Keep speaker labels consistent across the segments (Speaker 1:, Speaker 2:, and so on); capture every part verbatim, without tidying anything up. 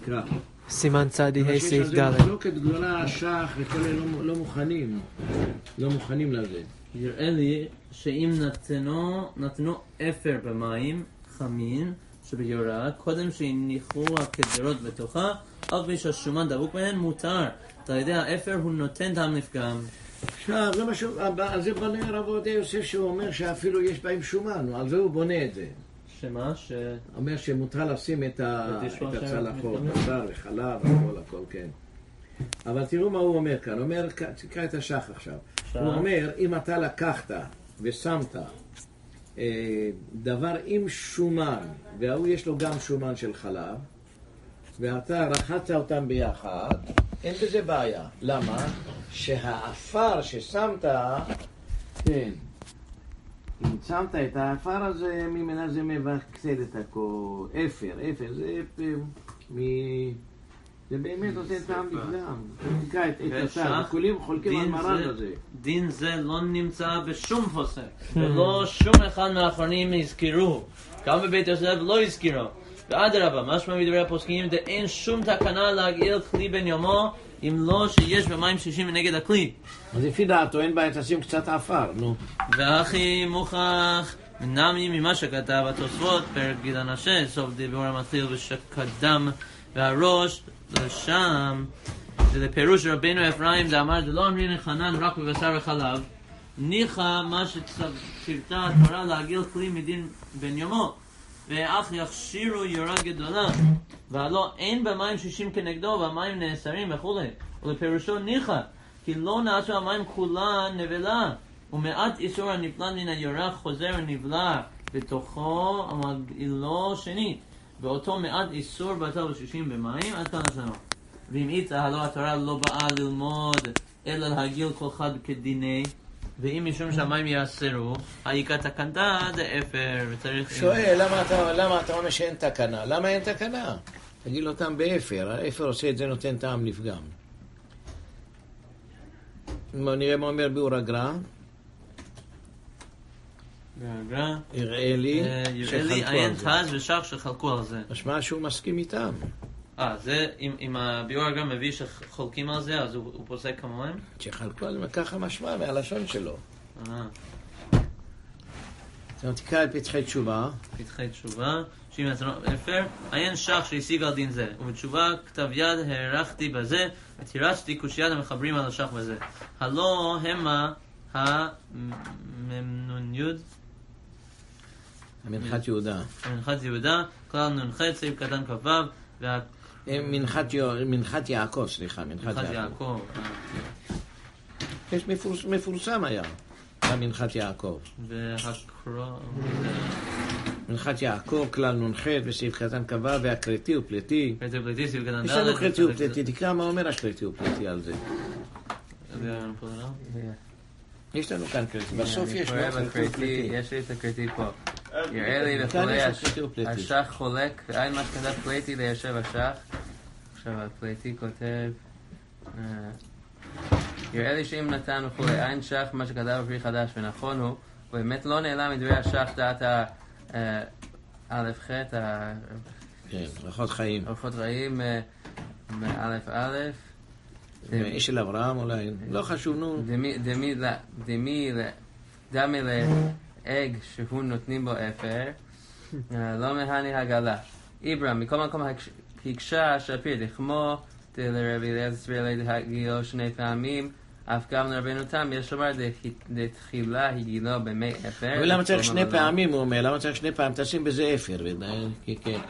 Speaker 1: נקרא.
Speaker 2: סימן צדי, היי סעיף ד'.
Speaker 1: יש מחלוקת גדולה, שח וכל אלה לא, לא מוכנים, לא מוכנים לזה.
Speaker 3: יראה לי שאם נתנו, נתנו אפר במים חמים שביורה, קודם שהניחו הקדרות בתוכה, אף מי שהשומן דבוק בהן מותר. אתה יודע, האפר הוא נותן טעם לפגם.
Speaker 1: עכשיו, זה משהו, על זה בונה הרב עובדיה יוסף שהוא אומר שאפילו יש בהם שומן, על זה הוא בונה את זה.
Speaker 3: שמה? ש...
Speaker 1: אומר שמותר לשים את הצלחות, בשר וחלב, הכל, הכל, כן. אבל תראו מה הוא אומר כאן, הוא אומר, תקרא את השח עכשיו. הוא אומר, אם אתה לקחת ושמת דבר עם שומן, והוא יש לו גם שומן של חלב, ואתה רחצת אותם ביחד, אין בזה בעיה. למה? שהאפר ששמת, כן, אם שמת את האפר הזה, ממנה זה מבקצד את הכל. אפר, אפר, זה אפר, מ... זה באמת עושה טעם לפגם. תקרא את השח, וכולים חולקים על מרן הזה.
Speaker 3: דין זה לא נמצא בשום פוסק, ולא שום אחד מהאחרונים הזכירו. גם בבית יוסף לא הזכירו. ואדרבה, משמע מדברי הפוסקים, אין שום תקנה להגעיל כלי בן יומו, אם לא שיש במים שישים נגד הכלי.
Speaker 1: אז לפי דעתו אין בעיה תשים קצת עפר, נו.
Speaker 3: והכי מוכח נמי ממה שכתב התוספות, פרק גידן השש, סוף דיבור המתחיל ושקדם והראש לשם, זה לפירוש רבינו אפרים, זה אמר, זה לא אמרין חנן רק בבשר וחלב, ניחא מה שציוותה התורה להגעיל כלי מדין בן יומו. ואך יכשירו יורה גדולה, והלא אין במים שישים כנגדו, והמים נאסרים וכו'. ולפירושו ניחא, כי לא נעשו המים כולה נבלה, ומעט איסור הנפלט מן היורה חוזר ונבלע בתוכו המגעילו שנית, ואותו מעט איסור בטל בשישים במים, עד כאן השנה. ואם איתה, הלא התורה לא באה ללמוד, אלא להגיל כל חד כדיני, ואם משום שהמים יאסרו, העיקה תקנתה זה אפר, וצריך...
Speaker 1: שואל, למה אתה, למה אתה אומר שאין תקנה? למה אין תקנה? תגיד אותם באפר, האפר עושה את זה נותן טעם לפגם. נראה מה אומר ביאור הגר"א.
Speaker 3: והגר"א?
Speaker 1: יראה לי
Speaker 3: יראה לי עין תז ושח שחלקו על זה.
Speaker 1: משמע שהוא מסכים איתם.
Speaker 3: אה, זה, אם הביאור הגר"א מביא שחולקים על זה, אז הוא פוסק כמוהם?
Speaker 1: שחלקו על זה, ככה משמע מהלשון שלו.
Speaker 3: אה.
Speaker 1: תקרא על פתחי תשובה.
Speaker 3: פתחי תשובה, שאם נתנו אפר, עין שח שהשיג על דין זה, ובתשובה כתב יד הערכתי בזה, ותירצתי קושיית המחברים על השח בזה. הלא המה הממנון יוד,
Speaker 1: מנחת יהודה.
Speaker 3: מנחת יהודה, כלל נונחת, סעיף קטן כבב, וה...
Speaker 1: מנחת יעקב, סליחה, מנחת יעקב. יש מפורסם היה, מנחת יעקב.
Speaker 3: והקרוא...
Speaker 1: מנחת יעקב, כלל נונחת, וסעיף קטן כבב, והקרתי ופלטי.
Speaker 3: קרתי ופלטי, סעיף קטן ד'.
Speaker 1: יש לנו קרתי ופלטי, תקרא מה אומר הקרתי ופלטי על זה. יש לנו כאן קרתי, בסוף יש לנו קרתי ופלטי.
Speaker 4: יש לי את הקרתי פה. יראה לי וכולי, השח חולק, אין מה שכתב פלטי ליושב השח. עכשיו הפלטי כותב, יראה לי שאם נתן וכולי, אין שח מה שכתב בפרי חדש, ונכון הוא, באמת לא נעלם מדברי השח דעת האלף ח'
Speaker 1: כן, רוחות חיים.
Speaker 4: רוחות חיים מאלף אלף.
Speaker 1: איש של אברהם אולי, לא חשוב, נו.
Speaker 4: דמי דמי לאג שהוא נותנים בו אפר, לא מהני הגלה. איברם, מכל מקום הקשה שפיר, דחמו לרבי אליעזר להגילו שני פעמים, אף גם לרבנו תם, יש לומר לתחילה הגילו במי אפר.
Speaker 1: אבל למה צריך שני פעמים, הוא אומר, למה צריך שני פעמים? תשים בזה אפר, כן.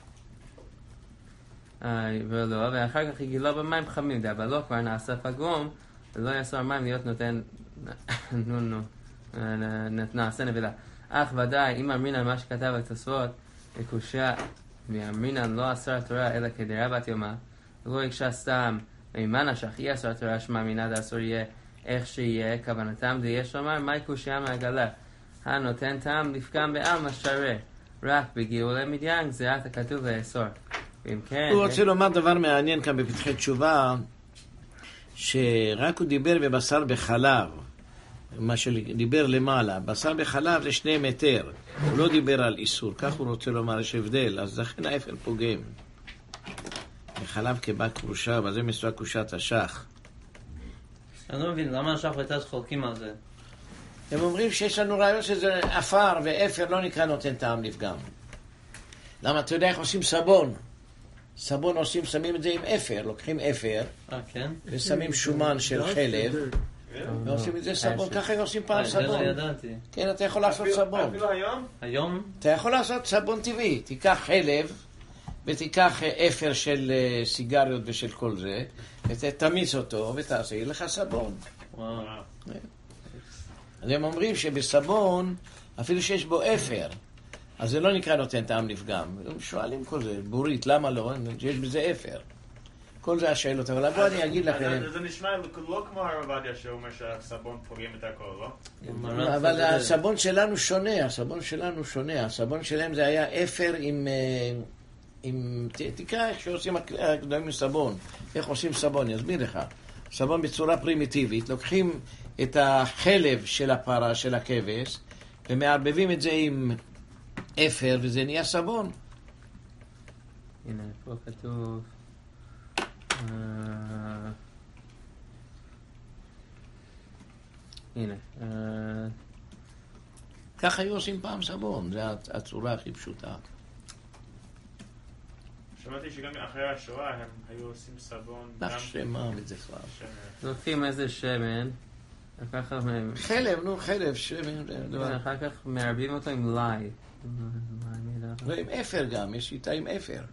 Speaker 4: ולא, ואחר כך הגילו במים חמים, אבל לא כבר נעשה פגום, ולא יעשו המים להיות נותן, נו נו, נעשה נבלה. אך ודאי, אם אמרינן מה שכתב התוספות, לקושיה, ואמרינן לא אסר התורה, אלא כדרבת יומה, ולא יקשה סתם, ואימן השח, אי אסר התורה שמאמינה דאסור יהיה איך שיהיה, כוונתם יש לומר, מהי קושיה מהגלה? הנותן טעם לפגם בעלמא שרה, רק בגאולי מדיין, גזירת הכתוב לאסור.
Speaker 1: הוא רוצה לומר דבר מעניין כאן בפתחי תשובה, שרק הוא דיבר בבשר בחלב, מה שדיבר למעלה, בשר בחלב זה שני מטר, הוא לא דיבר על איסור, כך הוא רוצה לומר, יש הבדל, אז לכן האפר פוגם. חלב כבת כרושה, אבל זה מסוג קושת השח.
Speaker 3: אני לא מבין, למה השח והטז חולקים על זה?
Speaker 1: הם אומרים שיש לנו רעיון שזה אפר ואפר לא נקרא נותן טעם לפגם. למה אתה יודע איך עושים סבון? סבון עושים, שמים את זה עם אפר, לוקחים אפר,
Speaker 3: אה, כן?
Speaker 1: ושמים שומן של חלב, ועושים את זה סבון, ככה עושים פעם
Speaker 3: אה, זה לא
Speaker 1: סבון.
Speaker 3: ידעתי.
Speaker 1: כן, אתה יכול לעשות סבון.
Speaker 5: אפילו היום?
Speaker 3: היום?
Speaker 1: אתה יכול לעשות סבון טבעי, תיקח חלב, ותיקח אפר של אה, סיגריות ושל כל זה, ותמיץ אותו, ותעשה, יהיה לך סבון.
Speaker 3: וואו.
Speaker 1: אז הם אומרים שבסבון, אפילו שיש בו אפר, אז זה לא נקרא נותן טעם לפגם. הם שואלים כל זה, בורית, למה לא? יש בזה אפר. כל זה השאלות, אבל בואו אני אגיד לכם.
Speaker 5: זה נשמע לא כמו הרב עובדיה שאומר שהסבון פוגם את הכל, לא?
Speaker 1: אבל הסבון שלנו שונה, הסבון שלנו שונה. הסבון שלהם זה היה אפר עם... עם תקרא איך שעושים הקדמים סבון. איך עושים סבון, אני אסביר לך. סבון בצורה פרימיטיבית, לוקחים את החלב של הפרה, של הכבש, ומערבבים את זה עם אפר, וזה נהיה סבון.
Speaker 4: הנה, פה כתוב... הנה.
Speaker 1: ככה היו עושים פעם סבון, זו הצורה הכי פשוטה.
Speaker 5: שמעתי שגם אחרי השואה הם היו עושים סבון.
Speaker 1: לך שמה וזה כבר.
Speaker 4: לוקחים איזה שמן, אחר כך...
Speaker 1: חלב, נו, חלב, שמן.
Speaker 4: אחר כך מערבים אותו עם לי.
Speaker 1: ועם אפר גם, יש שיטה עם אפר.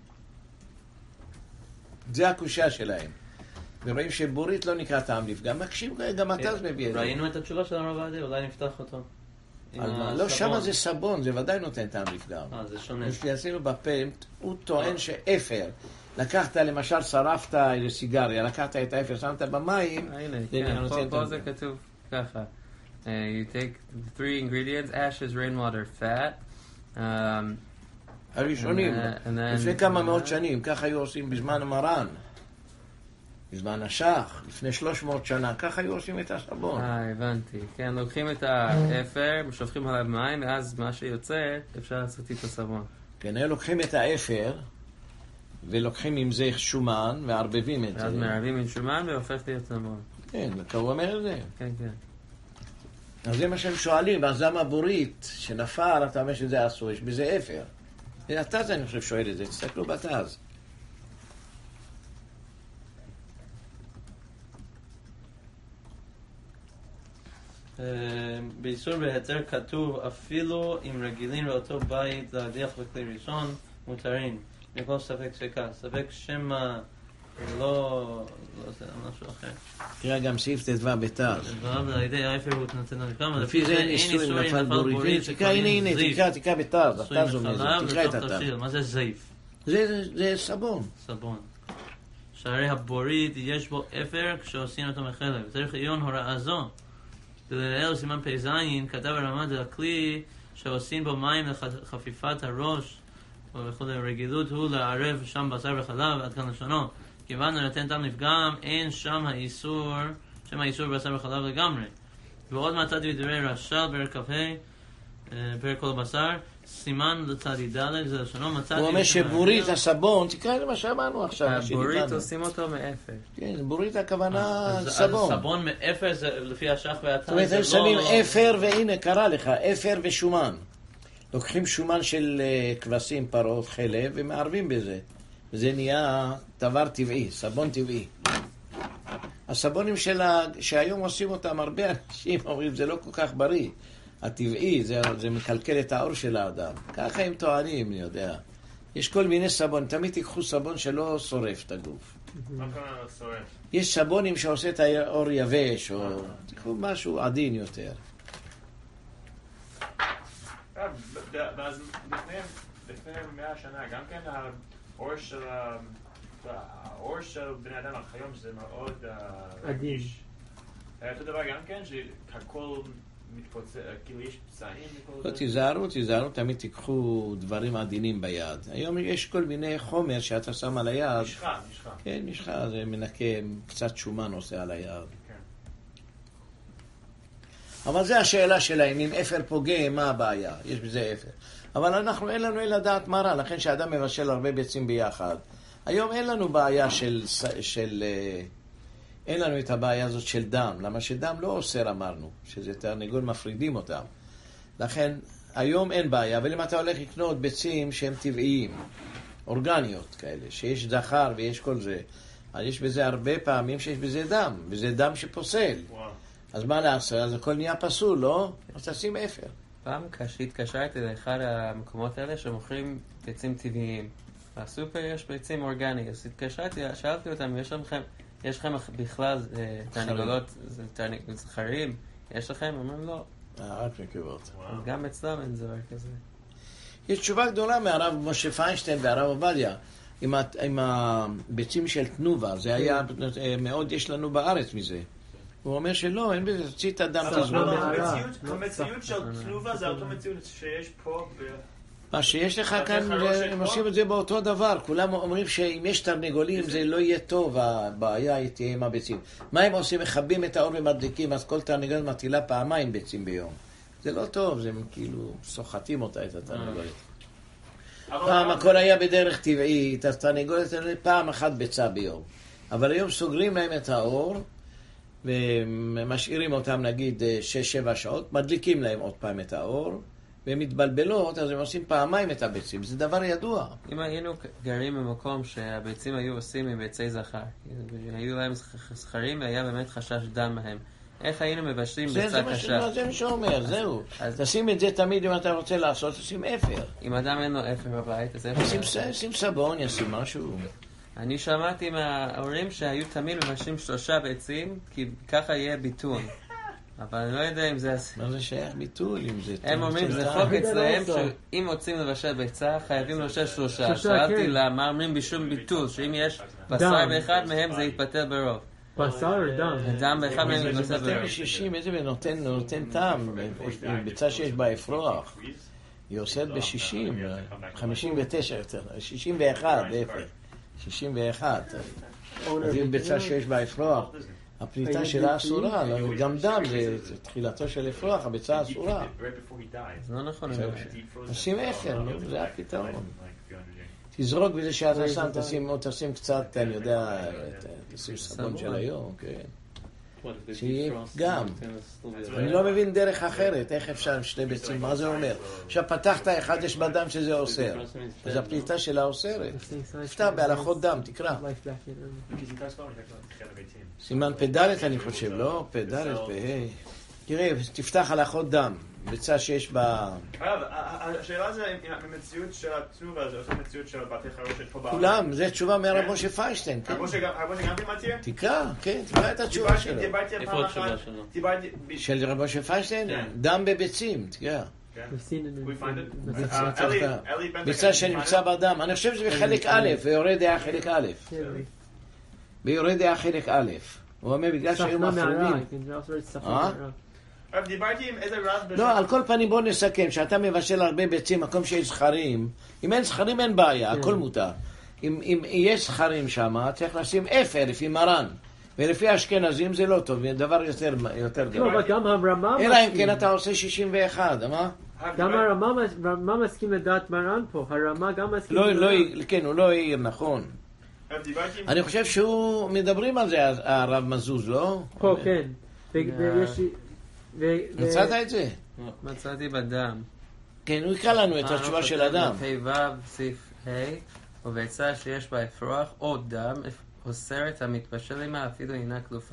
Speaker 1: זה הקושה שלהם. ורואים שבורית לא נקרא טעם לפגם. מקשיב, גם אתה אז מביא את זה.
Speaker 3: ראינו את התשובה של הרב עובדיה, אולי נפתח אותו.
Speaker 1: לא, שמה זה סבון, זה ודאי נותן טעם לפגם.
Speaker 3: אה, זה שונה.
Speaker 1: יש לי עשינו בפנט, הוא טוען שאפר, לקחת למשל, שרפת איזה סיגריה, לקחת את האפר, שמת במים,
Speaker 4: פה זה כתוב ככה. You take three ingredients, ashes, rainwater, fat.
Speaker 1: הראשונים, לפני כמה מאות שנים, ככה היו עושים בזמן המרן. בזמן השח, לפני שלוש מאות שנה, ככה היו עושים את הסבון.
Speaker 4: אה, הבנתי. כן, לוקחים את האפר, שופכים עליו מים, ואז מה שיוצא, אפשר לעשות איתו סבון.
Speaker 1: כן, היו לוקחים את האפר, ולוקחים עם זה שומן, וערבבים את זה.
Speaker 4: ואז מערבים עם שומן, והופך להיות סבון.
Speaker 1: כן, הוא אומר את זה.
Speaker 4: כן, כן.
Speaker 1: אז זה מה שהם שואלים, אז למה בורית שנפל, אתה אומר שזה אסור, יש בזה אפר. התז אני חושב שואל את זה, תסתכלו בתז.
Speaker 3: באיסור בהיתר כתוב אפילו אם רגילים לאותו בית להדיח בכלי ראשון מותרים מכל ספק ספקה ספק שמא לא לא זה משהו אחר.
Speaker 1: תראה גם סעיף תדווה בתז.
Speaker 3: דבריו על ידי האפר הוא נותן על כמה
Speaker 1: לפי זה אין איסור אם נפל בורית. תקרא הנה הנה תקרא תקרא בתז. התז אומר זה תקרא את התז.
Speaker 3: מה זה זייף?
Speaker 1: זה סבון.
Speaker 3: סבון. שהרי הבורית יש בו אפר כשעושים אותו מחלב. צריך עיון הוראה זו. בליל סימן פי זין כתב הרמ"א דהכלי שעושים בו מים לחפיפת הראש וכו' רגילות הוא לערב שם בשר וחלב עד כאן לשונו כיוון נתן טעם לפגם אין שם האיסור שם האיסור בשר וחלב לגמרי ועוד מצאתי בדברי רש"ל פרק כ"ה פרק כל בשר סימן לצדי ד' זה לשונו מצאתי
Speaker 1: הוא אומר שבורית הסבון תקרא למה שאמרנו עכשיו
Speaker 4: בורית עושים אותו מאפר
Speaker 1: כן בורית הכוונה סבון
Speaker 3: סבון מאפר זה לפי השח והתז
Speaker 1: זאת אומרת הם שמים אפר והנה קרא לך אפר ושומן לוקחים שומן של כבשים פרות חלב ומערבים בזה וזה נהיה דבר טבעי סבון טבעי הסבונים שהיום עושים אותם הרבה אנשים אומרים זה לא כל כך בריא הטבעי, זה, זה מקלקל את האור של האדם. ככה הם טוענים, אני יודע. יש כל מיני סבון, תמיד תיקחו סבון שלא שורף את הגוף.
Speaker 5: מה קורה לא שורף?
Speaker 1: יש סבונים שעושה את האור יבש, או תיקחו משהו עדין יותר.
Speaker 5: ואז לפני מאה שנה, גם כן האור של האור של בני אדם היום זה מאוד רגיש. היה אותו דבר גם כן, שהכל מתפוצץ, כאילו יש פצעים מכל זה?
Speaker 1: תיזהרו, תיזהרו, תמיד תיקחו דברים עדינים ביד. היום יש כל מיני חומר שאתה שם על היד.
Speaker 5: משחה, משחה.
Speaker 1: כן, משחה, זה מנקה, קצת שומן עושה על היד.
Speaker 5: כן.
Speaker 1: אבל זה השאלה שלהם, אם אפר פוגם, מה הבעיה? יש בזה אפר. אבל אנחנו אין לנו אלא דעת מרה, לכן שאדם מבשל הרבה ביצים ביחד. היום אין לנו בעיה של, של... אין לנו את הבעיה הזאת של דם. למה שדם לא אוסר, אמרנו, שזה תרנגול מפרידים אותם. לכן, היום אין בעיה, אבל אם אתה הולך לקנות ביצים שהם טבעיים, אורגניות כאלה, שיש זכר ויש כל זה, אז יש בזה הרבה פעמים שיש בזה דם, וזה דם שפוסל. וואו. אז מה לעשות? אז הכל נהיה פסול, לא? אז תשים אפר.
Speaker 4: פעם כשהתקשרתי לאחד המקומות האלה שמוכרים ביצים טבעיים, בסופר יש ביצים אורגניות, אז התקשרתי, שאלתי אותם, יש לכם, יש לכם בכלל תרנגולות, זכרים? יש לכם? אמרנו לא.
Speaker 1: רק נקבות.
Speaker 4: גם אצלם אין דבר כזה.
Speaker 1: יש תשובה גדולה מהרב משה פיינשטיין והרב עובדיה עם, עם הביצים של תנובה. זה היה מאוד, יש לנו בארץ מזה. הוא אומר שלא, אין בזה, תוציא את הדם תזמון.
Speaker 5: המציאות של תנובה זה אותו מציאות שיש פה ב...
Speaker 1: מה שיש לך כאן, הם עושים את זה באותו דבר. כולם אומרים שאם יש תרנגולים זה לא יהיה טוב, הבעיה תהיה עם הביצים. מה הם עושים? מכבים את האור ומדליקים, אז כל תרנגולת מטילה פעמיים ביצים ביום. זה לא טוב, זה כאילו סוחטים אותה את התרנגולת. פעם הכל היה בדרך טבעית, אז תרנגולת פעם אחת ביצה ביום. אבל היום סוגרים להם את האור, ומשאירים אותם נגיד שש שבע שעות, מדליקים להם עוד פעם את האור, והן מתבלבלות, אז הם עושים פעמיים את הביצים. זה דבר ידוע.
Speaker 4: אם היינו גרים במקום שהביצים היו עושים עם ביצי זכר, היו להם זכרים והיה באמת חשש דם מהם, איך היינו מבשלים ביצה קשה?
Speaker 1: זה מה שאומר, זהו. תשים את זה תמיד אם אתה רוצה לעשות, תשים אפר.
Speaker 4: אם אדם אין לו אפר בבית, אז אפר...
Speaker 1: שים סבון, ישים משהו.
Speaker 4: אני שמעתי מההורים שהיו תמיד מבשלים שלושה ביצים, כי ככה יהיה ביטול. אבל אני לא יודע אם זה...
Speaker 1: מה זה שייך ביטול?
Speaker 4: הם אומרים, זה חוק אצלהם שאם רוצים לבשל ביצה, חייבים לבשל שלושה. שאלתי לה, מה אומרים בשום ביטול? שאם יש בשר באחד מהם זה יתפטר ברוב.
Speaker 2: בשר או דם?
Speaker 4: דם באחד מהם יתפטר ברוב.
Speaker 1: זה נותן ב-שישים, איזה נותן טעם. ביצה שיש בה אפרוח. היא עושה ב-שישים, חמישים ותשע יותר, שישים ואחת, להפך. שישים ואחת. אז אם ביצה שיש בה אפרוח, הפליטה שלה אסורה, גם דם זה תחילתו של אפרוח, הביצה אסורה.
Speaker 4: זה לא נכון.
Speaker 1: תשים אפר, זה הפתרון. תזרוק בזה שאתה שם, תשים קצת, אני יודע, תשים סבון של היום, כן. שיהיה גם. אני לא מבין דרך אחרת, איך אפשר עם שני ביצים, מה זה אומר? עכשיו פתחת אחד, יש בדם שזה אוסר. אז הפליטה שלה אוסרת. תפתח בהלכות דם, תקרא. סימן פדלת אני חושב, לא? פדלת, בהי. תראה, תפתח הלכות דם. ביצה שיש בה...
Speaker 5: השאלה זה אם המציאות של התנובה זה אותה מציאות של בתי חרושת פה בעולם.
Speaker 1: כולם, זו תשובה מהרב משה פיינשטיין.
Speaker 5: הרב משה גם תימצא?
Speaker 1: תקרא, כן, תקרא את התשובה שלו.
Speaker 5: איפה התשובה שלו?
Speaker 1: של רב משה פיינשטיין? דם בביצים, תקרא. ביצה שנמצא בדם. אני חושב שזה בחלק א', ויורד היה חלק א'. ויורד היה חלק א'. הוא אומר בגלל שהיו מפרידים. אה?
Speaker 5: דיברתי עם איזה רב...
Speaker 1: לא, על כל פנים בוא נסכם, שאתה מבשל הרבה ביצים, מקום שיש זכרים, אם אין זכרים אין בעיה, הכל מותר. אם יש זכרים שם, צריך לשים אפר לפי מרן, ולפי אשכנזים זה לא טוב, זה דבר יותר גדול.
Speaker 2: לא, אבל גם הרמה מסכים.
Speaker 1: אלא אם כן אתה עושה שישים ואחת, מה?
Speaker 2: גם הרמה מסכים לדעת מרן פה, הרמה גם מסכים
Speaker 1: לדעת. כן, הוא לא העיר, נכון. אני חושב שהוא מדברים על זה, הרב מזוז, לא?
Speaker 2: פה, כן. ויש...
Speaker 1: מצאת את זה?
Speaker 4: מצאתי בדם.
Speaker 1: כן, הוא יקרא לנו את התשובה של אדם.
Speaker 4: פ"ו סעיף ה' וביצה שיש בה אפרוח או דם אוסרת המתבשל עמה אפילו אינה כלופה.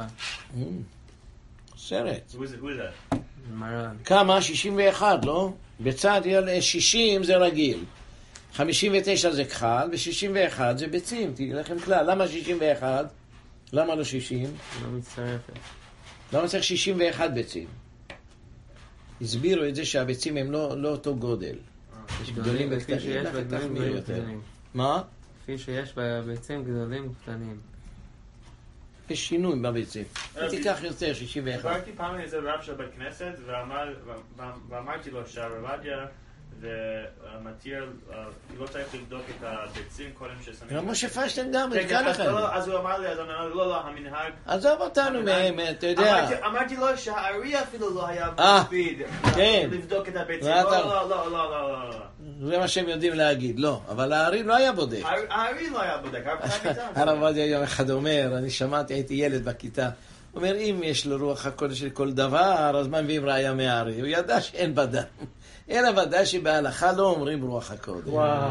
Speaker 1: אוסרת.
Speaker 4: מרן.
Speaker 1: כמה? שישים ואחת, לא? בצד שישים זה רגיל. חמישים ותשע זה כחל ו-שישים ואחת זה ביצים. תגיד לכם כלל. למה שישים ואחת? למה לא שישים?
Speaker 4: לא מצטרפת.
Speaker 1: למה צריך שישים ואחת ביצים? הסבירו את זה שהביצים הם לא, לא אותו גודל. יש גדולים וקטנים, תחמיר יותר. מה?
Speaker 4: כפי שיש בביצים גדולים וקטנים.
Speaker 1: יש שינוי בביצים. תיקח יותר, שישים ואחת.
Speaker 5: דיברתי פעם עם איזה רב של בית כנסת, ואמרתי לו שהרב עובדיה ומתיר, לא צריך לבדוק את הביצים קודם ששמים.
Speaker 1: רב משה פיינשטיין גם, תקרא לכם.
Speaker 5: אז הוא אמר לי, אז הוא אמר לי, לא, לא, המנהג...
Speaker 1: עזוב אותנו מהם, אתה יודע.
Speaker 5: אמרתי לו שהארי אפילו לא היה מקפיד לבדוק את הביצים. לא, לא, לא, לא, לא.
Speaker 1: זה מה שהם יודעים להגיד, לא. אבל הארי לא היה בודק.
Speaker 5: הארי לא היה בודק, הרב חיים ויטל.
Speaker 1: הרב עובדיה יום אחד אומר, אני שמעתי, הייתי ילד בכיתה, הוא אומר, אם יש לו רוח הקודש לכל דבר, אז מה מביאים ראיה מהארי? הוא ידע שאין בדם. אלא ודאי שבהלכה לא אומרים רוח הקודש.
Speaker 2: וואו.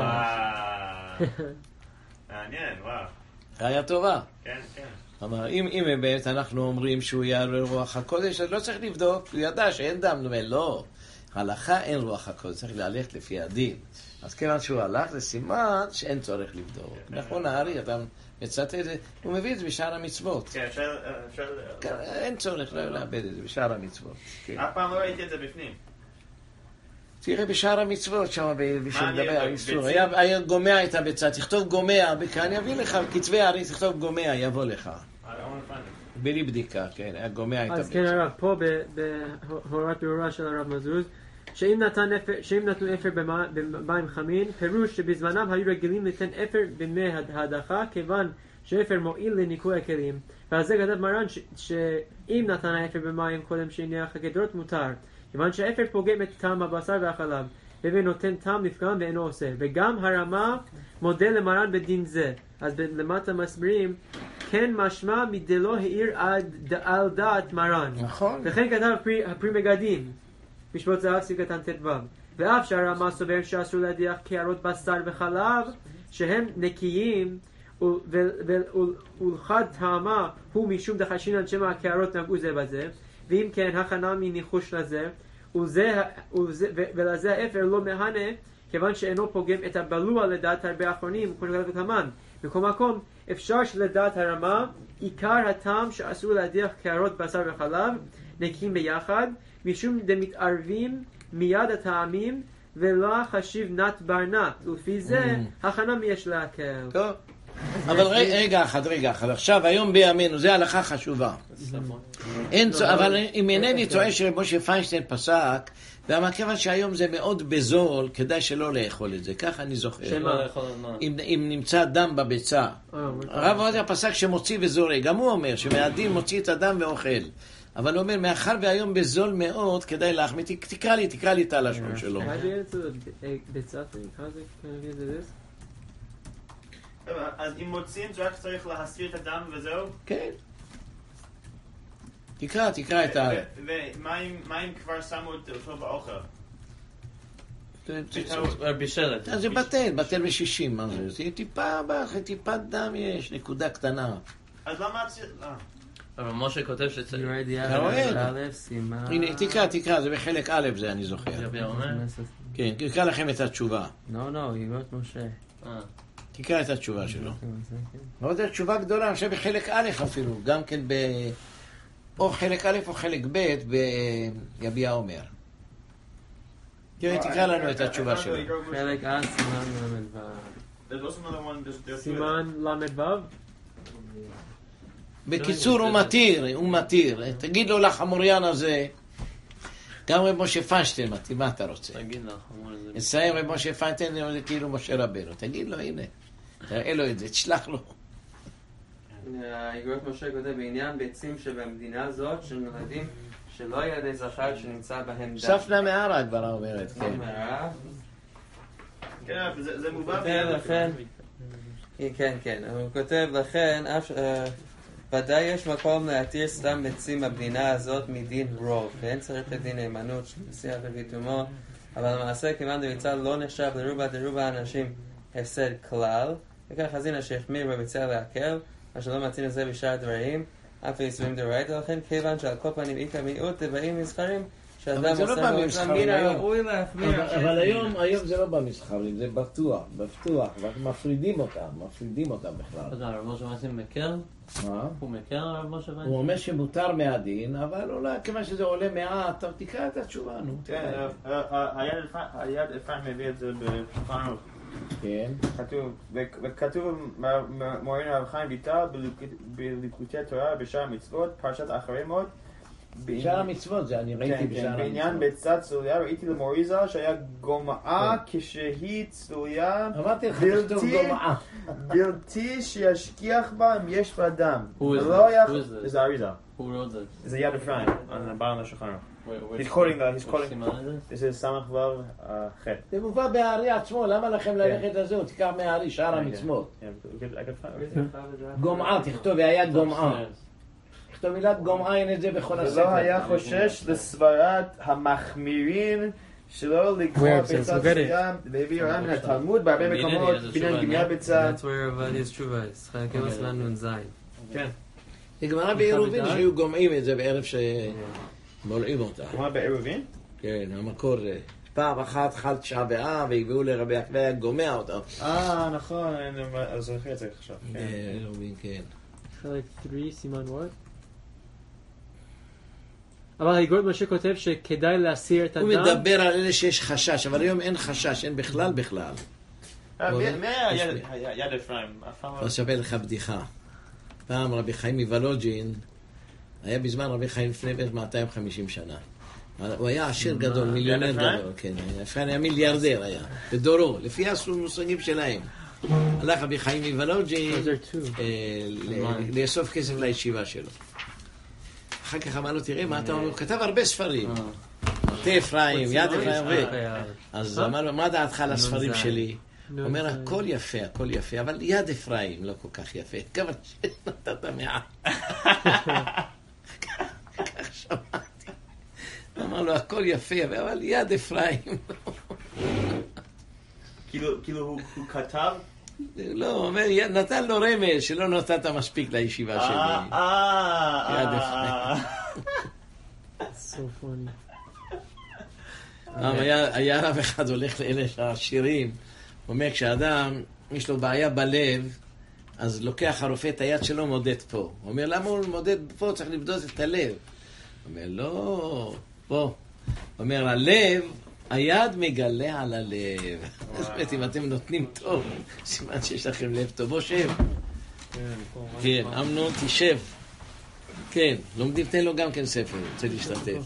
Speaker 5: מעניין, וואו.
Speaker 1: ראיה טובה.
Speaker 5: כן, כן.
Speaker 1: אמר, אם, אם באמת אנחנו אומרים שהוא יערר רוח הקודש, אז לא צריך לבדוק, הוא ידע שאין דם, הוא אומר, לא, הלכה אין רוח הקודש, צריך ללכת לפי הדין. אז כיוון שהוא הלך, זה סימן שאין צורך לבדוק. נכון, הארי, אתה מצטט את זה, הוא מביא את זה בשאר המצוות.
Speaker 5: כן, אפשר...
Speaker 1: אין צורך לאבד את זה בשאר המצוות.
Speaker 5: אף פעם לא ראיתי את זה בפנים.
Speaker 1: תראה בשאר המצוות שם, בשביל
Speaker 5: אני
Speaker 1: לדבר על
Speaker 5: יודע,
Speaker 1: איסור.
Speaker 5: ביצים?
Speaker 1: היה היה גומע את הביצה, תכתוב גומע, אני אביא לך, כתבי הארי, תכתוב גומע, יבוא לך. בלי בדיקה, כן, היה גומע את
Speaker 2: אז
Speaker 1: הביצה.
Speaker 2: כן הרב, פה בהוראת ברורה של הרב מזוז, שאם נתן אפר, שאם נתנו אפר במים- במים חמים, פירוש שבזמנם היו רגילים ליתן אפר בימי ההדחה, כיוון שאפר מועיל לניקוי הכלים. ועל זה כתב מרן ש- שאם נתן האפר במים קודם שהניח הגדרות מותר, כיוון שהאפר פוגם את טעם הבשר והחלב, ונותן טעם לפגם ואינו עושה. וגם הרמה מודה למרן בדין זה. אז למטה מסבירים, כן משמע מדלא העיר עד- על דעת מרן.
Speaker 1: נכון.
Speaker 2: וכן כתב הפרי, הפרי מגדים, משמעות זהב סעיף קטן ט"ו. ואף שהרמה סובר שאסור להדיח קערות בשר וחלב, שהם נקיים, ו- ו- ו- ולחד טעמה הוא משום דחשינן שמא הקערות נגעו זה בזה, ואם כן הכנה מניחוש לזה, וזה, וזה, ו- ולזה האפר לא מהנה, כיוון שאינו פוגם את הבלוע לדעת הרבה אחרונים, כמו שכתב המן. בכל מקום, אפשר שלדעת הרמה, עיקר הטעם שאסור להדיח קערות בשר וחלב, נקיים ביחד, משום דמתערבים מיד הטעמים, ולא חשיב נת בר נת, ולפי זה, הכנה מי יש להקל.
Speaker 1: טוב. אבל רגע, רגע אחד, רגע אחד. עכשיו, היום בימינו, זה הלכה חשובה. אין צ... אבל אם אינני טועה שרב משה פיינשטיין פסק, ואמר כיוון שהיום זה מאוד בזול, כדאי שלא לאכול את זה. ככה אני זוכר.
Speaker 3: שמה לאכול מה?
Speaker 1: אם, אם נמצא דם בביצה. הרב עובדיה פסק שמוציא וזורק. גם הוא אומר שמהדין מוציא את הדם ואוכל. אבל הוא אומר, מאחר והיום בזול מאוד, כדאי להחמיא. תקרא לי, תקרא לי את הלשון שלו.
Speaker 2: Can I be into the ביצה thing? How's it gonna be into this?
Speaker 5: אז אם מוצאים, זה רק צריך להסיר את הדם וזהו?
Speaker 1: כן. תקרא, תקרא את ה...
Speaker 5: ומה אם כבר שמו אותו באוכל?
Speaker 3: בישלת.
Speaker 1: זה בטל, בטל בשישים, מה זה? זה טיפה, טיפת דם יש, נקודה קטנה.
Speaker 5: אז למה... אה.
Speaker 3: אבל משה כותב שצריך...
Speaker 1: אתה רואה?
Speaker 4: א', סימן...
Speaker 1: הנה, תקרא, תקרא, זה בחלק א' זה אני זוכר.
Speaker 3: רבי אומר?
Speaker 1: כן, תקרא לכם את התשובה.
Speaker 4: לא, לא, יגרות משה.
Speaker 3: אה.
Speaker 1: תקרא את התשובה שלו. אבל זו תשובה גדולה, אני חושב בחלק א' אפילו, גם כן ב... או חלק א' או חלק ב' ביביע אומר. תראה, תקרא לנו את התשובה שלו.
Speaker 4: חלק א', סימן למדבר.
Speaker 5: There's also another one, there's, there's two of them.
Speaker 2: סימן למדוו?
Speaker 1: בקיצור, הוא מתיר, הוא מתיר. תגיד לו לחמוריין הזה, גם רב משה פיינשטיין מתאים, מה אתה רוצה?
Speaker 3: תגיד לך, אמרו לזה.
Speaker 1: נסיים רב משה פיינשטיין, זה כאילו משה רבנו. תגיד לו, הנה, תראה לו את זה, תשלח לו.
Speaker 4: יגרות משה כותב בעניין ביצים שבמדינה זאת שנולדים שלא ילדי זכר שנמצא בהם דם.
Speaker 1: ספנה מערה כבר אומרת, כן.
Speaker 4: מערה.
Speaker 5: כן, זה זה מובן.
Speaker 4: כותב לכן, כן, כן, הוא כותב לכן, אף- אה, ודאי יש מקום להתיר סתם ביצים במדינה הזאת מדין רוב, ואין צריך לדין נאמנות של נשיאה וביתומו, אבל למעשה כיוון דביצה לא נחשב לרובה דרובה אנשים הפסד כלל, וכך אז הנה שהחמיר בביצה להקל, אשר לא מצינו זה בשאר דברים, אף איסורים דאורייתא, לכן כיוון שעל כל פנים איכא מיעוט דבעים מסחרים,
Speaker 1: אבל
Speaker 4: שאדם
Speaker 1: זה לא
Speaker 4: עושה
Speaker 1: בא
Speaker 4: לו
Speaker 1: ממסחרים
Speaker 4: מן
Speaker 1: היום.
Speaker 4: הראוי להחמיר.
Speaker 1: אבל- אבל היום, היום זה לא במסחרים, זה בטוח, בטוח, מפרידים אותם, מפרידים אותם בכלל.
Speaker 3: אז הרב משה מעשים מקל?
Speaker 1: מה?
Speaker 3: הוא מקל הרב משה מעשים?
Speaker 1: הוא אומר שמותר מהדין, אבל אולי כיוון שזה עולה מעט, טוב, תקרא את התשובה, נו.
Speaker 5: כן, אה, אה, היד אפרים- היד אפרים מביא את זה בשולחן ערוך.
Speaker 1: כן.
Speaker 5: כתוב, וכתוב מורנו הרב חיים ויטל בליקוטי תורה בשאר המצוות, פרשת אחרי מות.
Speaker 1: בשאר המצוות זה, אני ראיתי
Speaker 5: כן,
Speaker 1: בשאר
Speaker 5: כן,
Speaker 1: המצוות.
Speaker 5: בעניין ביצת צלויה, ראיתי למוריזה שהיה גומעה כשהיא צלויה
Speaker 1: אמרתי לך,
Speaker 5: בלתי-
Speaker 1: תכתוב גומעה.
Speaker 5: בלתי שישגיח בה אם יש בה דם.
Speaker 3: Who is
Speaker 5: ולא
Speaker 3: this?
Speaker 5: היה-
Speaker 3: Who is this?
Speaker 5: זה אריזה.
Speaker 3: Who wrote this?
Speaker 5: זה יד אפרים, על הבעל השולחן ערוך. He's quoting the, he's quoting, this is Samach Vav Chet.
Speaker 1: זה מובא בארי עצמו, למה לכם ללכת לזה? תיקח מהארי, שאר המצוות. גומעה, תכתוב, והיה גומעה. תכתוב מילת גומעה, אין את זה בכל הספר.
Speaker 5: ולא היה חושש לסברת המחמירים שלא לקרוא ביצה צויה, והביא רם מן התלמוד בהרבה מקומות, בניין גמיה ביצה.
Speaker 4: That's where Avadi's תשובה, חלקי מסלן נ"ז.
Speaker 5: כן.
Speaker 1: נגמרה בעירובין שהיו גומעים את זה בערב שבולעים אותה.
Speaker 5: גמרה בעירובין?
Speaker 1: כן, המקור זה. פעם אחת חל תשעה באב, והביאו לרבי עקיבא גומע אותה.
Speaker 5: אה, נכון, אז זוכר את זה עכשיו.
Speaker 1: עירובין, כן.
Speaker 2: חלק שלוש, סימן what? אבל האגרות משה כותב שכדאי להסיר את הדם.
Speaker 1: הוא מדבר על אלה שיש חשש, אבל היום אין חשש, אין בכלל בכלל.
Speaker 5: מי היה יד אפרים?
Speaker 1: אני אספר לך בדיחה. פעם רבי חיים מוולוג'ין, היה בזמן רבי חיים לפני בערך מאתיים וחמישים שנה. הוא היה עשיר גדול, מיליונר גדול, כן, אפרים היה מיליארדר היה, בדורו, לפי המושגים שלהם. הלך רבי חיים מוולוג'ין לאסוף כסף לישיבה שלו. אחר כך אמר לו, תראה מה אתה אומר, הוא כתב הרבה ספרים. מטה אפרים, יד אפרים, הרבה. אז אמר לו, מה דעתך על הספרים שלי? הוא אומר, הכל יפה, הכל יפה, אבל יד אפרים לא כל כך יפה. כמה שנתת מעט. כך שמעתי. אמר לו, הכל יפה, אבל יד אפרים.
Speaker 5: כאילו הוא כתב?
Speaker 1: לא, נתן לו רמז שלא נתת מספיק לישיבה שלי.
Speaker 5: אה,
Speaker 1: יד אפרים.
Speaker 2: So funny.
Speaker 1: היה רב אחד הולך לאלה העשירים, הוא אומר, כשאדם יש לו בעיה בלב, אז לוקח הרופא את היד שלו, מודד פה. הוא אומר, למה הוא מודד פה? צריך לבדות את הלב. הוא אומר, לא, פה. הוא אומר, הלב, היד מגלה על הלב. זאת אומרת, אם אתם נותנים טוב, סימן שיש לכם לב טוב. בוא שב. כן, אמנון, תשב. כן, לומדים, תן לו גם כן ספר, רוצה להשתתף.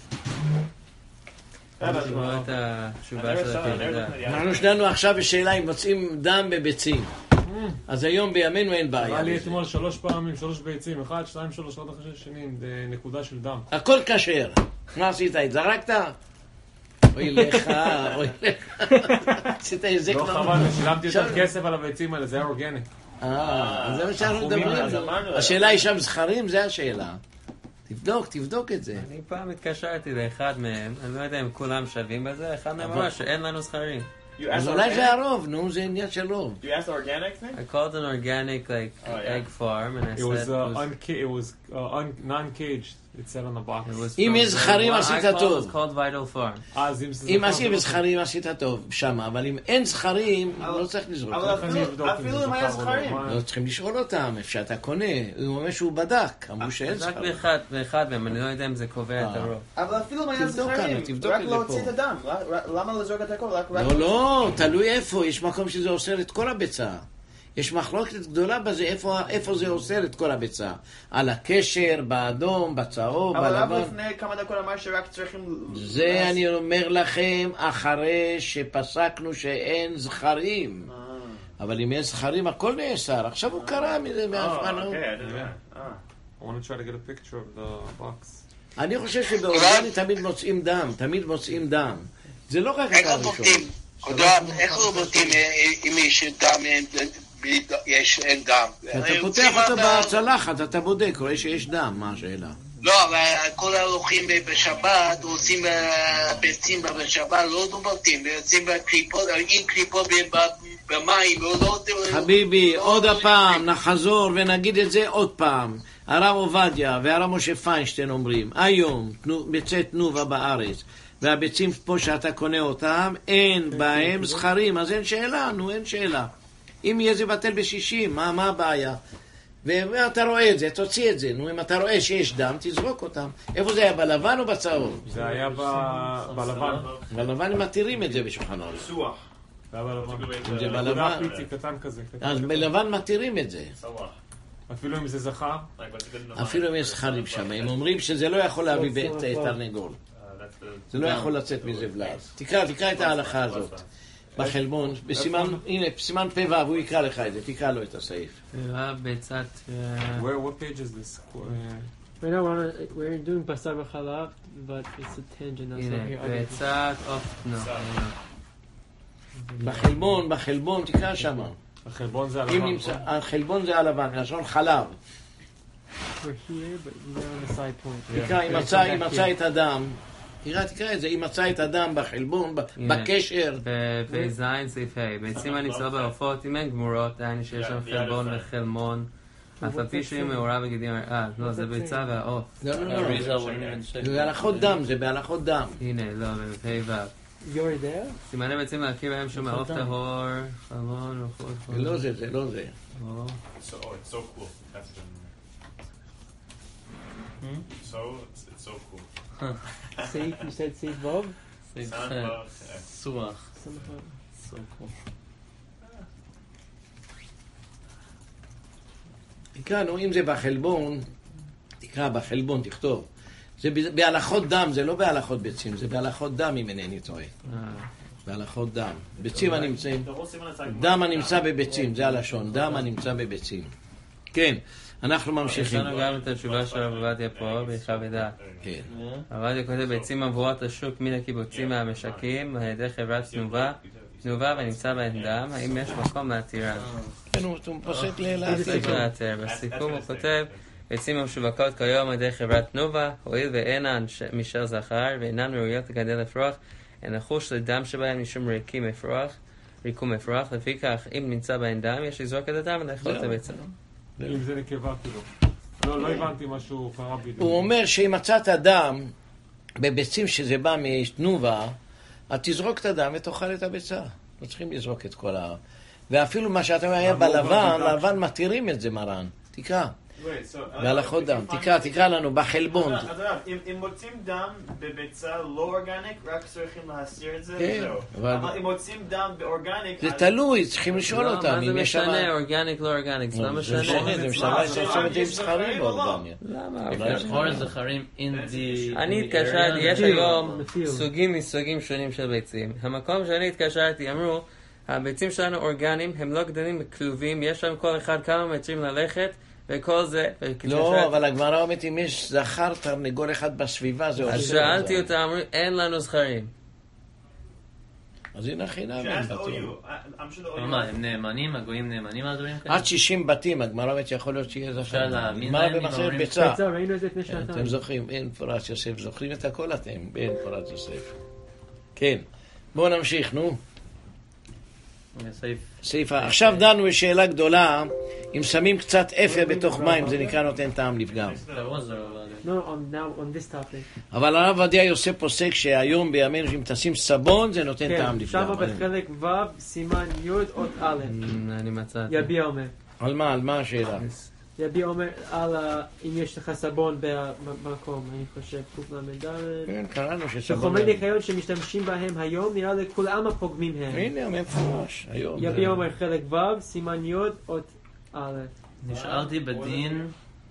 Speaker 4: לשמוע את התשובה של הפרדה.
Speaker 1: אנחנו שלנו עכשיו בשאלה אם מוצאים דם בביצים. אז היום בימינו אין בעיה.
Speaker 6: היה לי אתמול שלוש פעמים, שלוש ביצים, אחד, שתיים, שלוש, עוד אחרי שנים, נקודה של דם.
Speaker 1: הכל כשר. מה עשית? זרקת? אוי לך, אוי לך. עשית איזה
Speaker 6: לא חבל, שילמתי יותר כסף על הביצים האלה, זה היה אורגני.
Speaker 1: אה, זה מה שאנחנו מדברים. השאלה היא שם זכרים? זה השאלה. תבדוק, תבדוק את זה.
Speaker 4: אני פעם התקשרתי לאחד מהם, אני לא יודע אם כולם שווים בזה, אחד מהם אמר שאין לנו זכרים.
Speaker 1: אז אולי זה הרוב, נו, זה עניין של רוב.
Speaker 5: You asked organic thing?
Speaker 4: I called an organic like
Speaker 5: Oh, yeah.
Speaker 4: egg farm and I
Speaker 6: It
Speaker 4: said
Speaker 6: was, uh,
Speaker 4: it was,
Speaker 6: unca- it was uh, un- non-caged, it said on the box.
Speaker 4: it was
Speaker 1: אם
Speaker 4: from
Speaker 1: יש
Speaker 4: the
Speaker 1: זכרים,
Speaker 4: one I
Speaker 1: עשית
Speaker 4: called
Speaker 1: טוב.
Speaker 4: was called Vital Farm.
Speaker 6: אז אם זה
Speaker 1: אם
Speaker 6: זכר,
Speaker 1: עשית
Speaker 6: זה לא
Speaker 1: זכרים, עשית טוב שמה, אבל אם אין זכרים, לא צריך לזרוק.
Speaker 5: אבל
Speaker 6: איך אני אבדוק אם
Speaker 5: אפילו
Speaker 6: זה
Speaker 5: אם היה
Speaker 6: זכר או לא?
Speaker 5: זכרים.
Speaker 6: מה-
Speaker 1: לא צריכים לשאול אותם, איפה שאתה קונה. הוא אומר שהוא בדק, אמרו שאין
Speaker 4: אז רק
Speaker 1: זכרים.
Speaker 4: באחד, באחד מהם, אני לא יודע אם זה קובע את
Speaker 1: אה.
Speaker 4: הרוב.
Speaker 5: אבל אפילו אם היה
Speaker 1: תבדוק
Speaker 5: זכרים,
Speaker 1: כאן, תבדוק
Speaker 5: רק
Speaker 1: את זה
Speaker 5: להוציא
Speaker 1: פה.
Speaker 5: את הדם. למה לזרוק את הכל? רק- רק-
Speaker 1: לא, לא, תלוי איפה, יש מקום שזה אוסר את כל הביצה. יש מחלוקת גדולה בזה, איפה, איפה זה אוסר את כל הביצה. על הקשר, באדום, בצהוב,
Speaker 5: אבל אבא
Speaker 1: בלבן.
Speaker 5: לפני כמה דקות אמר שרק צריכים...
Speaker 1: זה אני אומר לכם, אחרי שפסקנו שאין זכרים.
Speaker 5: אה.
Speaker 1: אבל אם יש זכרים, הכל נאסר. עכשיו הוא קרא מזה
Speaker 5: אה,
Speaker 1: מהפענו.
Speaker 5: אוקיי, I didn't know. אה.
Speaker 6: I want to try to get a picture of the box.
Speaker 1: אני חושב שבאורגני תמיד מוצאים דם, תמיד מוצאים דם. זה לא רק
Speaker 7: איך
Speaker 1: אתה
Speaker 7: לא
Speaker 1: הראשון.
Speaker 7: בודקים? אדם, איך לא בודקים אם יש דם, יש אין דם?
Speaker 1: אתה פותח אותו בצלחת, אתה בודק, רואה שיש דם, מה השאלה?
Speaker 7: לא, אבל כל ההלוכים בשבת עושים ביצים בשבת, לא בודקים, יוצאים בקליפות, עם קליפות במים, לא...
Speaker 1: חביבי, עוד הפעם נחזור ונגיד את זה עוד פעם. הרב עובדיה והרב משה פיינשטיין אומרים, היום ביצי תנובה בארץ, והביצים פה שאתה קונה אותם, אין בהם זכרים, אז אין שאלה, נו, אין שאלה. אם יהיה זה בטל בשישים, מה, מה הבעיה? ואתה רואה את זה, תוציא את זה, נו, אם אתה רואה שיש דם, תזרוק אותם. איפה זה היה, בלבן או בצהוב?
Speaker 6: זה היה ב- בלבן.
Speaker 1: בלבן הם מתירים את זה בשולחנות.
Speaker 5: סוח.
Speaker 6: זה היה בלבן.
Speaker 1: אם זה
Speaker 6: נקודה
Speaker 1: בלבן,
Speaker 6: פיצי קטן כזה. קטן
Speaker 1: אז
Speaker 6: כזה.
Speaker 1: בלבן מתירים את זה.
Speaker 5: סוח.
Speaker 6: אפילו אם זה זכר.
Speaker 1: אפילו אם יש זכרים שם, הם אומרים שזה לא יכול להביא בית תרנגול. זה לא יכול לצאת מזה בלעז. תקרא, תקרא את ההלכה הזאת. בחלבון, בסימן, הנה, בסימן פה ו', הוא יקרא לך את זה, תקרא לו את הסעיף.
Speaker 4: רב ביצת...
Speaker 6: Where, what page is this? Uh,
Speaker 2: Right now we're, on a, we're doing basar v'chalav, but it's a tangent. That's not
Speaker 4: הנה,
Speaker 2: here.
Speaker 4: ביצת עוף, נו.
Speaker 1: בחלבון, בחלבון, תקרא שמה.
Speaker 6: החלבון זה
Speaker 1: אם
Speaker 6: הלבן.
Speaker 1: נמצא, החלבון זה הלבן, לשון חלב.
Speaker 2: We're here, but we're on the side point.
Speaker 1: תקרא, אם מצא, אם מצא את הדם, תקרא, תקרא את זה, אם מצא את הדם בחלבון, ב- בקשר.
Speaker 4: בזין סעיף ה' ביצים הנמצאות בעופות, אם הן גמורות, דהיינו שיש שם חלבון וחלמון, אף על פי שהיא מעורה בגידים, אה, לא, זה ביצה והעוף.
Speaker 1: לא, לא, לא.
Speaker 3: Rizal wouldn't even check.
Speaker 1: זה בהלכות דם, זה בהלכות דם.
Speaker 4: הנה, לא, בפ' ו'.
Speaker 2: You're there?
Speaker 4: סימני ביצים להכיר בהם שהוא מעוף טהור, חלמון וחול
Speaker 1: זה
Speaker 4: חול.
Speaker 1: לא זה, זה לא זה.
Speaker 4: או,
Speaker 5: So, oh, it's so cool. That's been.
Speaker 3: Hmm?
Speaker 5: So, it's, it's so cool.
Speaker 2: Seif, you said Seif Vav?
Speaker 3: Safe
Speaker 5: Sound
Speaker 3: chat.
Speaker 5: love, yeah.
Speaker 3: Suach.
Speaker 2: Somehow.
Speaker 3: So cool.
Speaker 1: תקרא, נו, אם זה בחלבון, תקרא, בחלבון, תכתוב. זה ב- בהלכות דם, זה לא בהלכות ביצים, זה בהלכות דם, אם אינני טועה.
Speaker 4: אה,
Speaker 1: בהלכות דם. ביצים הנמצאים,
Speaker 5: The whole סימן it's like-
Speaker 1: דם הנמצא בביצים, זה הלשון, דם הנמצא בביצים. כן, אנחנו
Speaker 4: יש
Speaker 1: ממשיכים.
Speaker 4: לנו גם את התשובה של הרב עובדיה פה, ביחד ודעת.
Speaker 1: כן.
Speaker 4: הרב עובדיה כותב ביצים עבורות השוק מן הקיבוצים מהמשקים על ידי חברת תנובה, תנובה ונמצא בהן דם, האם יש מקום להתירן?
Speaker 1: כן, הוא הוא פוסק ל-
Speaker 4: צריך להתיר. בסיכום הוא כותב, ביצים המשווקות כיום על ידי חברת תנובה, הואיל ואינן ש- משל זכר ואינן ראויות לגדל אפרוח, הן החוש לדם שבהן משום ריקים אפרוח, ריקום אפרוח, לפיכך אם נמצא בהן דם יש לזרוק את הדם ולאכול את הביצה.
Speaker 6: אם זה נקבה כאילו. לא, לא הבנתי משהו קרה בדיוק.
Speaker 1: הוא אומר שאם מצאת דם בביצים שזה בא מתנובה, אז תזרוק את הדם ותאכל את הביצה. לא צריכים לזרוק את כל ה... ואפילו מה שאתה אומר היה בלבן, לבן מתירים את זה מרן. תקרא,
Speaker 5: Wait, so,
Speaker 1: בהלכות
Speaker 5: if
Speaker 1: דם.
Speaker 5: you find-
Speaker 1: תקרא, תקרא לנו, בחלבון.
Speaker 5: אז הרב, אם- אם מוצאים דם בביצה לא אורגניק, רק צריכים להסיר את זה
Speaker 1: כן,
Speaker 5: וזהו.
Speaker 1: אבל-
Speaker 5: אבל אם מוצאים דם באורגניק,
Speaker 1: זה
Speaker 5: אז-
Speaker 1: תלוי, צריכים לשאול
Speaker 4: לא,
Speaker 1: אותם
Speaker 4: מה זה
Speaker 1: אם יש שם...
Speaker 4: משנה, אורגניק, לא אורגניק, זה לא
Speaker 1: זה
Speaker 4: משנה.
Speaker 1: משנה, זה משנה,
Speaker 5: זה
Speaker 1: שעושים את זה עם
Speaker 5: יש
Speaker 1: זכרים
Speaker 5: זכרים או לא?
Speaker 1: באורגניה.
Speaker 4: למה?
Speaker 3: Or זכרים in the...
Speaker 4: אני
Speaker 3: in the
Speaker 4: התקשרתי,
Speaker 3: area.
Speaker 4: יש היום
Speaker 2: Field.
Speaker 4: סוגים מסוגים שונים של ביצים. המקום שאני התקשרתי אמרו, הביצים שלנו אורגניים, הם לא גדלים בכלובים, יש להם כל אחד כמה מטרים ללכת, וכל זה...
Speaker 1: לא, אבל הגמרא אומרת אם יש זכר תרנגול אחד בסביבה זה
Speaker 4: אז
Speaker 1: עושה.
Speaker 4: שאלתי אותם, אמרו, אין לנו זכרים.
Speaker 1: אז הנה חינם.
Speaker 5: שאלת ה-או יו, I'm sure the O U-
Speaker 3: מה, הם נאמנים? הגויים נאמנים על דברים כאלה?
Speaker 1: עד שישים בתים, הגמרא אומרת שיכול להיות שיהיה זכר.
Speaker 3: אפשר להאמין
Speaker 1: הגמרא
Speaker 3: להם אם
Speaker 1: במסכת
Speaker 3: אומרים-
Speaker 1: ביצה.
Speaker 2: ביצה, ראינו את זה לפני
Speaker 1: כן,
Speaker 2: שנתיים.
Speaker 1: אתם זוכרים, אין פורת יוסף, זוכרים את הכל אתם, אין פורת יוסף. כן, בואו נמשיך, נו.
Speaker 3: סעיף.
Speaker 1: סעיף, עכשיו דנו בשאלה גדולה, אם שמים קצת אפר בתוך מים, זה נקרא נותן טעם לפגם.
Speaker 3: There was a-
Speaker 2: No, on now on this topic.
Speaker 1: אבל הרב עובדיה יוסף פוסק שהיום בימינו שאם תשים סבון זה נותן טעם
Speaker 2: כן, שמה
Speaker 1: לפגם.
Speaker 2: בחלק ו' סימן י' אות א'.
Speaker 4: אני מצאתי.
Speaker 2: יביע אומר.
Speaker 1: על מה, על מה השאלה?
Speaker 2: יביע אומר על ה- אם יש לך סבון במקום, אני חושב, קל"ד.
Speaker 1: כן, קראנו שסבון.
Speaker 2: שחומרי ניקיון שמשתמשים בהם היום, נראה לכולם הפוגמים הם.
Speaker 1: הנה, מפורש, היום.
Speaker 2: יביע אומר חלק ו' סימן י' אות א'.
Speaker 3: נשאלתי בדין,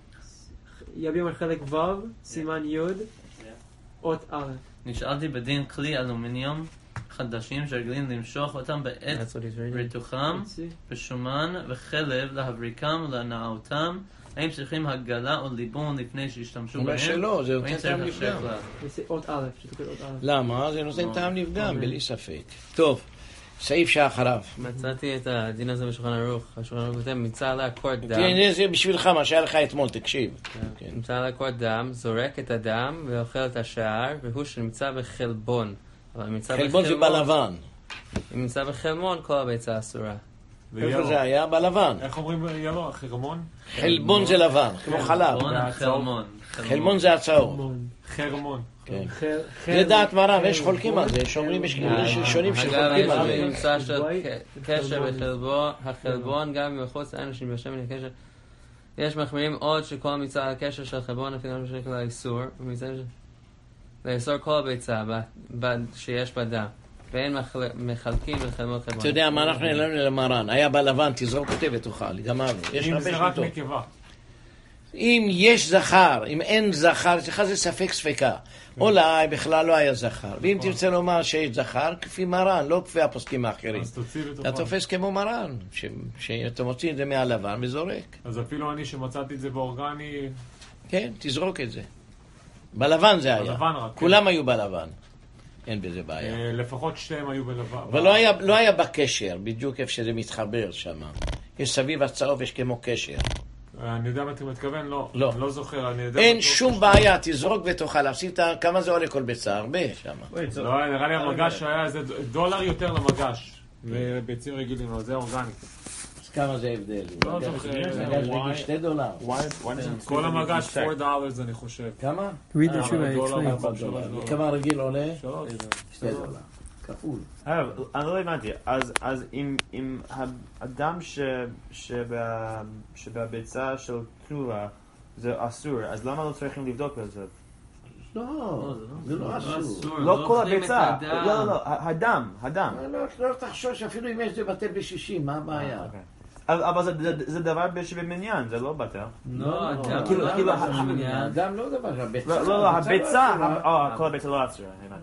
Speaker 2: יביע אומר חלק ו' סימן י' אות א'.
Speaker 3: נשאלתי בדין כלי אלומיניום חדשים שרגילים למשוך אותם בעת
Speaker 4: That's what he's reading.
Speaker 3: ריתוחם
Speaker 2: Let's see.
Speaker 3: בשומן וחלב להבריקם ולנעותם. האם צריכים הגלה או ליבון לפני שישתמשו
Speaker 1: הוא אומר
Speaker 3: בהם?
Speaker 1: שלא, זה
Speaker 3: או
Speaker 1: נותן
Speaker 3: האם צריך
Speaker 1: טעם
Speaker 3: להשאיר
Speaker 1: לפגם.
Speaker 3: כלל?
Speaker 2: זה אות א', שתקרא אות א'.
Speaker 1: למה? זה נותן
Speaker 3: לא.
Speaker 1: טעם לפגם,
Speaker 2: אמן.
Speaker 1: בלי ספק. טוב, סעיף שאחריו.
Speaker 4: מצאתי את הדין הזה בשולחן ערוך. השולחן ערוך כותב, נמצא עליה קורת דם.
Speaker 1: תראה, זה בשבילך, מה שהיה לך אתמול, תקשיב. כן.
Speaker 4: נמצא עליה קורת דם, זורק את הדם ואוכל את השער, והוא שנמצא בחלבון. אבל נמצא
Speaker 1: חלבון זה בלבן.
Speaker 4: אם נמצא בחלמון, כל הביצה אסורה.
Speaker 1: איפה זה היה? בלבן.
Speaker 6: איך אומרים ילו? חרמון?
Speaker 1: חלבון זה לבן, כמו חלב.
Speaker 3: בון
Speaker 6: והצהוב.
Speaker 3: חלמון.
Speaker 1: חלמון זה הצהוב.
Speaker 2: המון.
Speaker 6: חרמון.
Speaker 1: כן.
Speaker 2: חל-
Speaker 1: זה
Speaker 2: חל-
Speaker 1: דעת מרן, ויש
Speaker 2: חל-
Speaker 1: חולקים על זה, שאומרים יש יש ראשונים
Speaker 4: אגב,
Speaker 1: שחולקים
Speaker 4: יש
Speaker 1: על
Speaker 4: לי
Speaker 1: זה.
Speaker 4: נמצא של
Speaker 2: White,
Speaker 4: ק- קשר
Speaker 2: חלבון.
Speaker 4: בחלבון, החלבון גם מחוץ לאנשים בשמן הקשר. יש מחמירים עוד שכל מצד הקשר של חלבון אפילו משקל האיסור, ומצד ש- לאסור כל הביצה ב- ב- שיש בה דם, ואין מחל- מחלקים לחלבון חלבון.
Speaker 1: אתה יודע מה אנחנו העלינו למרן, היה בלבן, תזרוק אותה ותאכל, גמרנו. יש
Speaker 6: אם
Speaker 1: הרבה
Speaker 6: זה רק
Speaker 1: שיטות.
Speaker 6: נקבה.
Speaker 1: אם יש זכר, אם אין זכר, אצלך זה ספק ספקה. אולי בכלל לא היה זכר. ואם תרצה לומר שיש זכר, כפי מרן, לא כפי הפוסקים האחרים.
Speaker 6: אז תוציא
Speaker 1: אתה
Speaker 6: ותאכל.
Speaker 1: תופס כמו מרן, ש- שאתה מוציא את זה מהלבן וזורק.
Speaker 6: אז אפילו אני שמצאתי את זה באורגני,
Speaker 1: כן, תזרוק את זה. בלבן זה היה.
Speaker 6: בלבן רק.
Speaker 1: כולם היו בלבן. אין בזה בעיה.
Speaker 6: אה, לפחות שתיהם היו בלבן.
Speaker 1: אבל לא היה, לא היה בקשר, בדיוק איפה שזה מתחבר שם. יש סביב הצהוב, יש כמו קשר.
Speaker 6: אני יודע מה אתה מתכוון? לא.
Speaker 1: לא.
Speaker 6: אני לא זוכר. אני יודע
Speaker 1: אין
Speaker 6: מה-
Speaker 1: שום בעיה, תזרוק ותאכל. עשית, כמה זה עולה כל ביצה? הרבה שם.
Speaker 6: לא, נראה לי המגש היה איזה דולר יותר למגש. וביצים רגילים, אבל זה אורגני.
Speaker 1: אז כמה זה הבדל?
Speaker 6: לא זוכר.
Speaker 1: מגש בגיל שתי דולר.
Speaker 6: כל המגש ארבעה דולר אני חושב.
Speaker 1: כמה?
Speaker 2: Read the
Speaker 6: אבל
Speaker 2: Shuvah,
Speaker 6: דולר,
Speaker 2: explain.
Speaker 6: אבל שלוש דולר.
Speaker 1: כמה רגיל עולה?
Speaker 6: שלוש.
Speaker 1: שתי דולר. כפול.
Speaker 5: אגב, אני לא הבנתי, אז, אז אם, אם האדם ש, שבה, שבביצה של תנובה זה אסור, אז למה לא צריכים לבדוק את זה?
Speaker 1: לא, זה לא אסור.
Speaker 5: לא כל
Speaker 3: אוכלים את
Speaker 5: הביצה,
Speaker 3: הדם.
Speaker 5: לא, לא, לא, הדם, הדם.
Speaker 1: לא, לא תחשוב שאפילו אם יש זה בטל בשישים, מה הבעיה?
Speaker 5: אוקיי. אבל אבל זה- זה- זה דבר שבמניין, זה לא בטל.
Speaker 3: לא, אדם,
Speaker 5: כאילו-
Speaker 3: לא,
Speaker 5: כאילו,
Speaker 3: לא,
Speaker 5: ה-
Speaker 3: לא,
Speaker 1: אדם לא דבר, הביצה.
Speaker 5: לא, לא, לא, הביצה,
Speaker 1: לא אסורה.
Speaker 5: ה- אה, כל הביצה לא אסורה, הבנתי.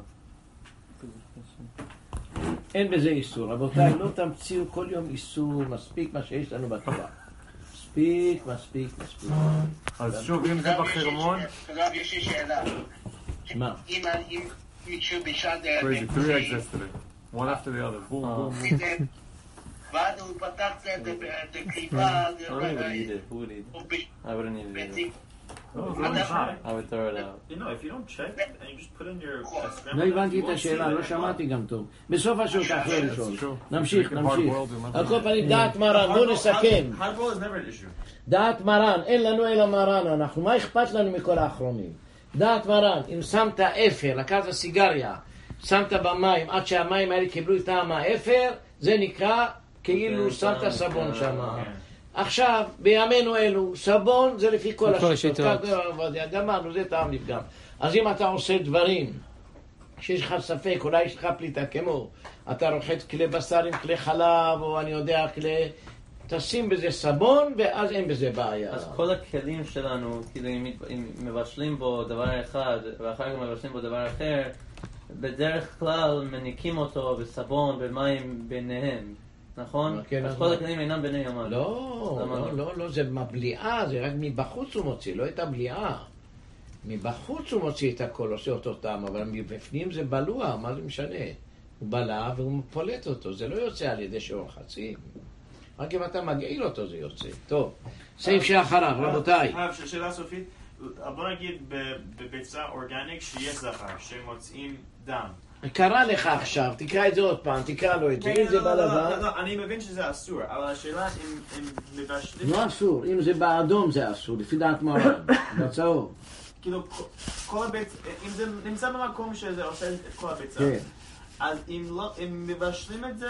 Speaker 1: אין בזה איסור. רבותיי, לא תמציאו כל יום איסור, מספיק מה שיש לנו בתורה. מספיק, מספיק, מספיק.
Speaker 6: אז שוב, אם זה בחרמון,
Speaker 7: רב, יש לי שאלה.
Speaker 1: מה?
Speaker 7: אם אם מישהו בשעת...
Speaker 6: crazy, three eggs yesterday. One after the other. Boom, boom, boom.
Speaker 7: ואז הוא פתח את הקליפה...
Speaker 4: I wouldn't even eat it. Who would eat it? I wouldn't eat it either. I would throw it out.
Speaker 5: You know, if you don't check and you just put in your
Speaker 1: לא הבנתי את השאלה, לא שמעתי גם טוב. בסוף השיעור אתה יכול לשאול. נמשיך, נמשיך. על כל פנים, דעת מרן, בואו נסכם.
Speaker 5: Hard boiled is never an issue.
Speaker 1: דעת מרן, אין לנו אלא מרן אנחנו. מה אכפת לנו מכל האחרונים? דעת מרן, אם שמת אפר, לקחת סיגריה, שמת במים, עד שהמים האלה קיבלו את טעם האפר, זה נקרא כאילו שמת סבון שם. עכשיו, בימינו אלו, סבון זה לפי כל
Speaker 2: כל
Speaker 1: השיטות.
Speaker 2: השיטות.
Speaker 1: גמרנו, זה טעם לפגם. אז אם אתה עושה דברים שיש לך ספק, אולי יש לך פליטה כמו, אתה רוחץ כלי בשר עם כלי חלב, או אני יודע, כלי... תשים בזה סבון, ואז אין בזה בעיה.
Speaker 3: אז כל הכלים שלנו, כאילו אם מת- אם מבשלים בו דבר אחד, ואחר כך מבשלים בו דבר אחר, בדרך כלל מניקים אותו בסבון, במים ביניהם, נכון?
Speaker 1: כן,
Speaker 3: אז
Speaker 1: אז
Speaker 3: כל
Speaker 1: מה?
Speaker 3: הכלים אינם ביני יומם.
Speaker 1: לא,
Speaker 3: למה
Speaker 1: לא,
Speaker 3: לא?
Speaker 1: לא, לא, זה מבליעה, זה רק מבחוץ הוא מוציא, לא את הבליעה. מבחוץ הוא מוציא את הכל, עושה אותו טעם, אבל מבפנים זה בלוע, מה זה משנה? הוא בלע והוא פולט אותו, זה לא יוצא על ידי שעור חצים. רק אם אתה מגעיל אותו זה יוצא. טוב, סעיף שאחריו, רבותיי.
Speaker 5: אה, ש- שאלה סופית, בוא נגיד ב- בביצה אורגניק שיש זכר, שמוצאים דם.
Speaker 1: קרא לך עכשיו, תקרא את זה עוד פעם, תקרא לו את זה, אם זה
Speaker 5: לא, לא, לא,
Speaker 1: בלבן,
Speaker 5: לא, אני מבין שזה אסור, אבל השאלה אם אם מבשלים...
Speaker 1: לא אסור, אם זה באדום זה אסור, לפי דעת מרן, בצהוב.
Speaker 5: כאילו, כל הביצה, אם זה נמצא במקום שזה עושה את כל הביצה,
Speaker 1: כן.
Speaker 5: אז אם לא, אם מבשלים את זה,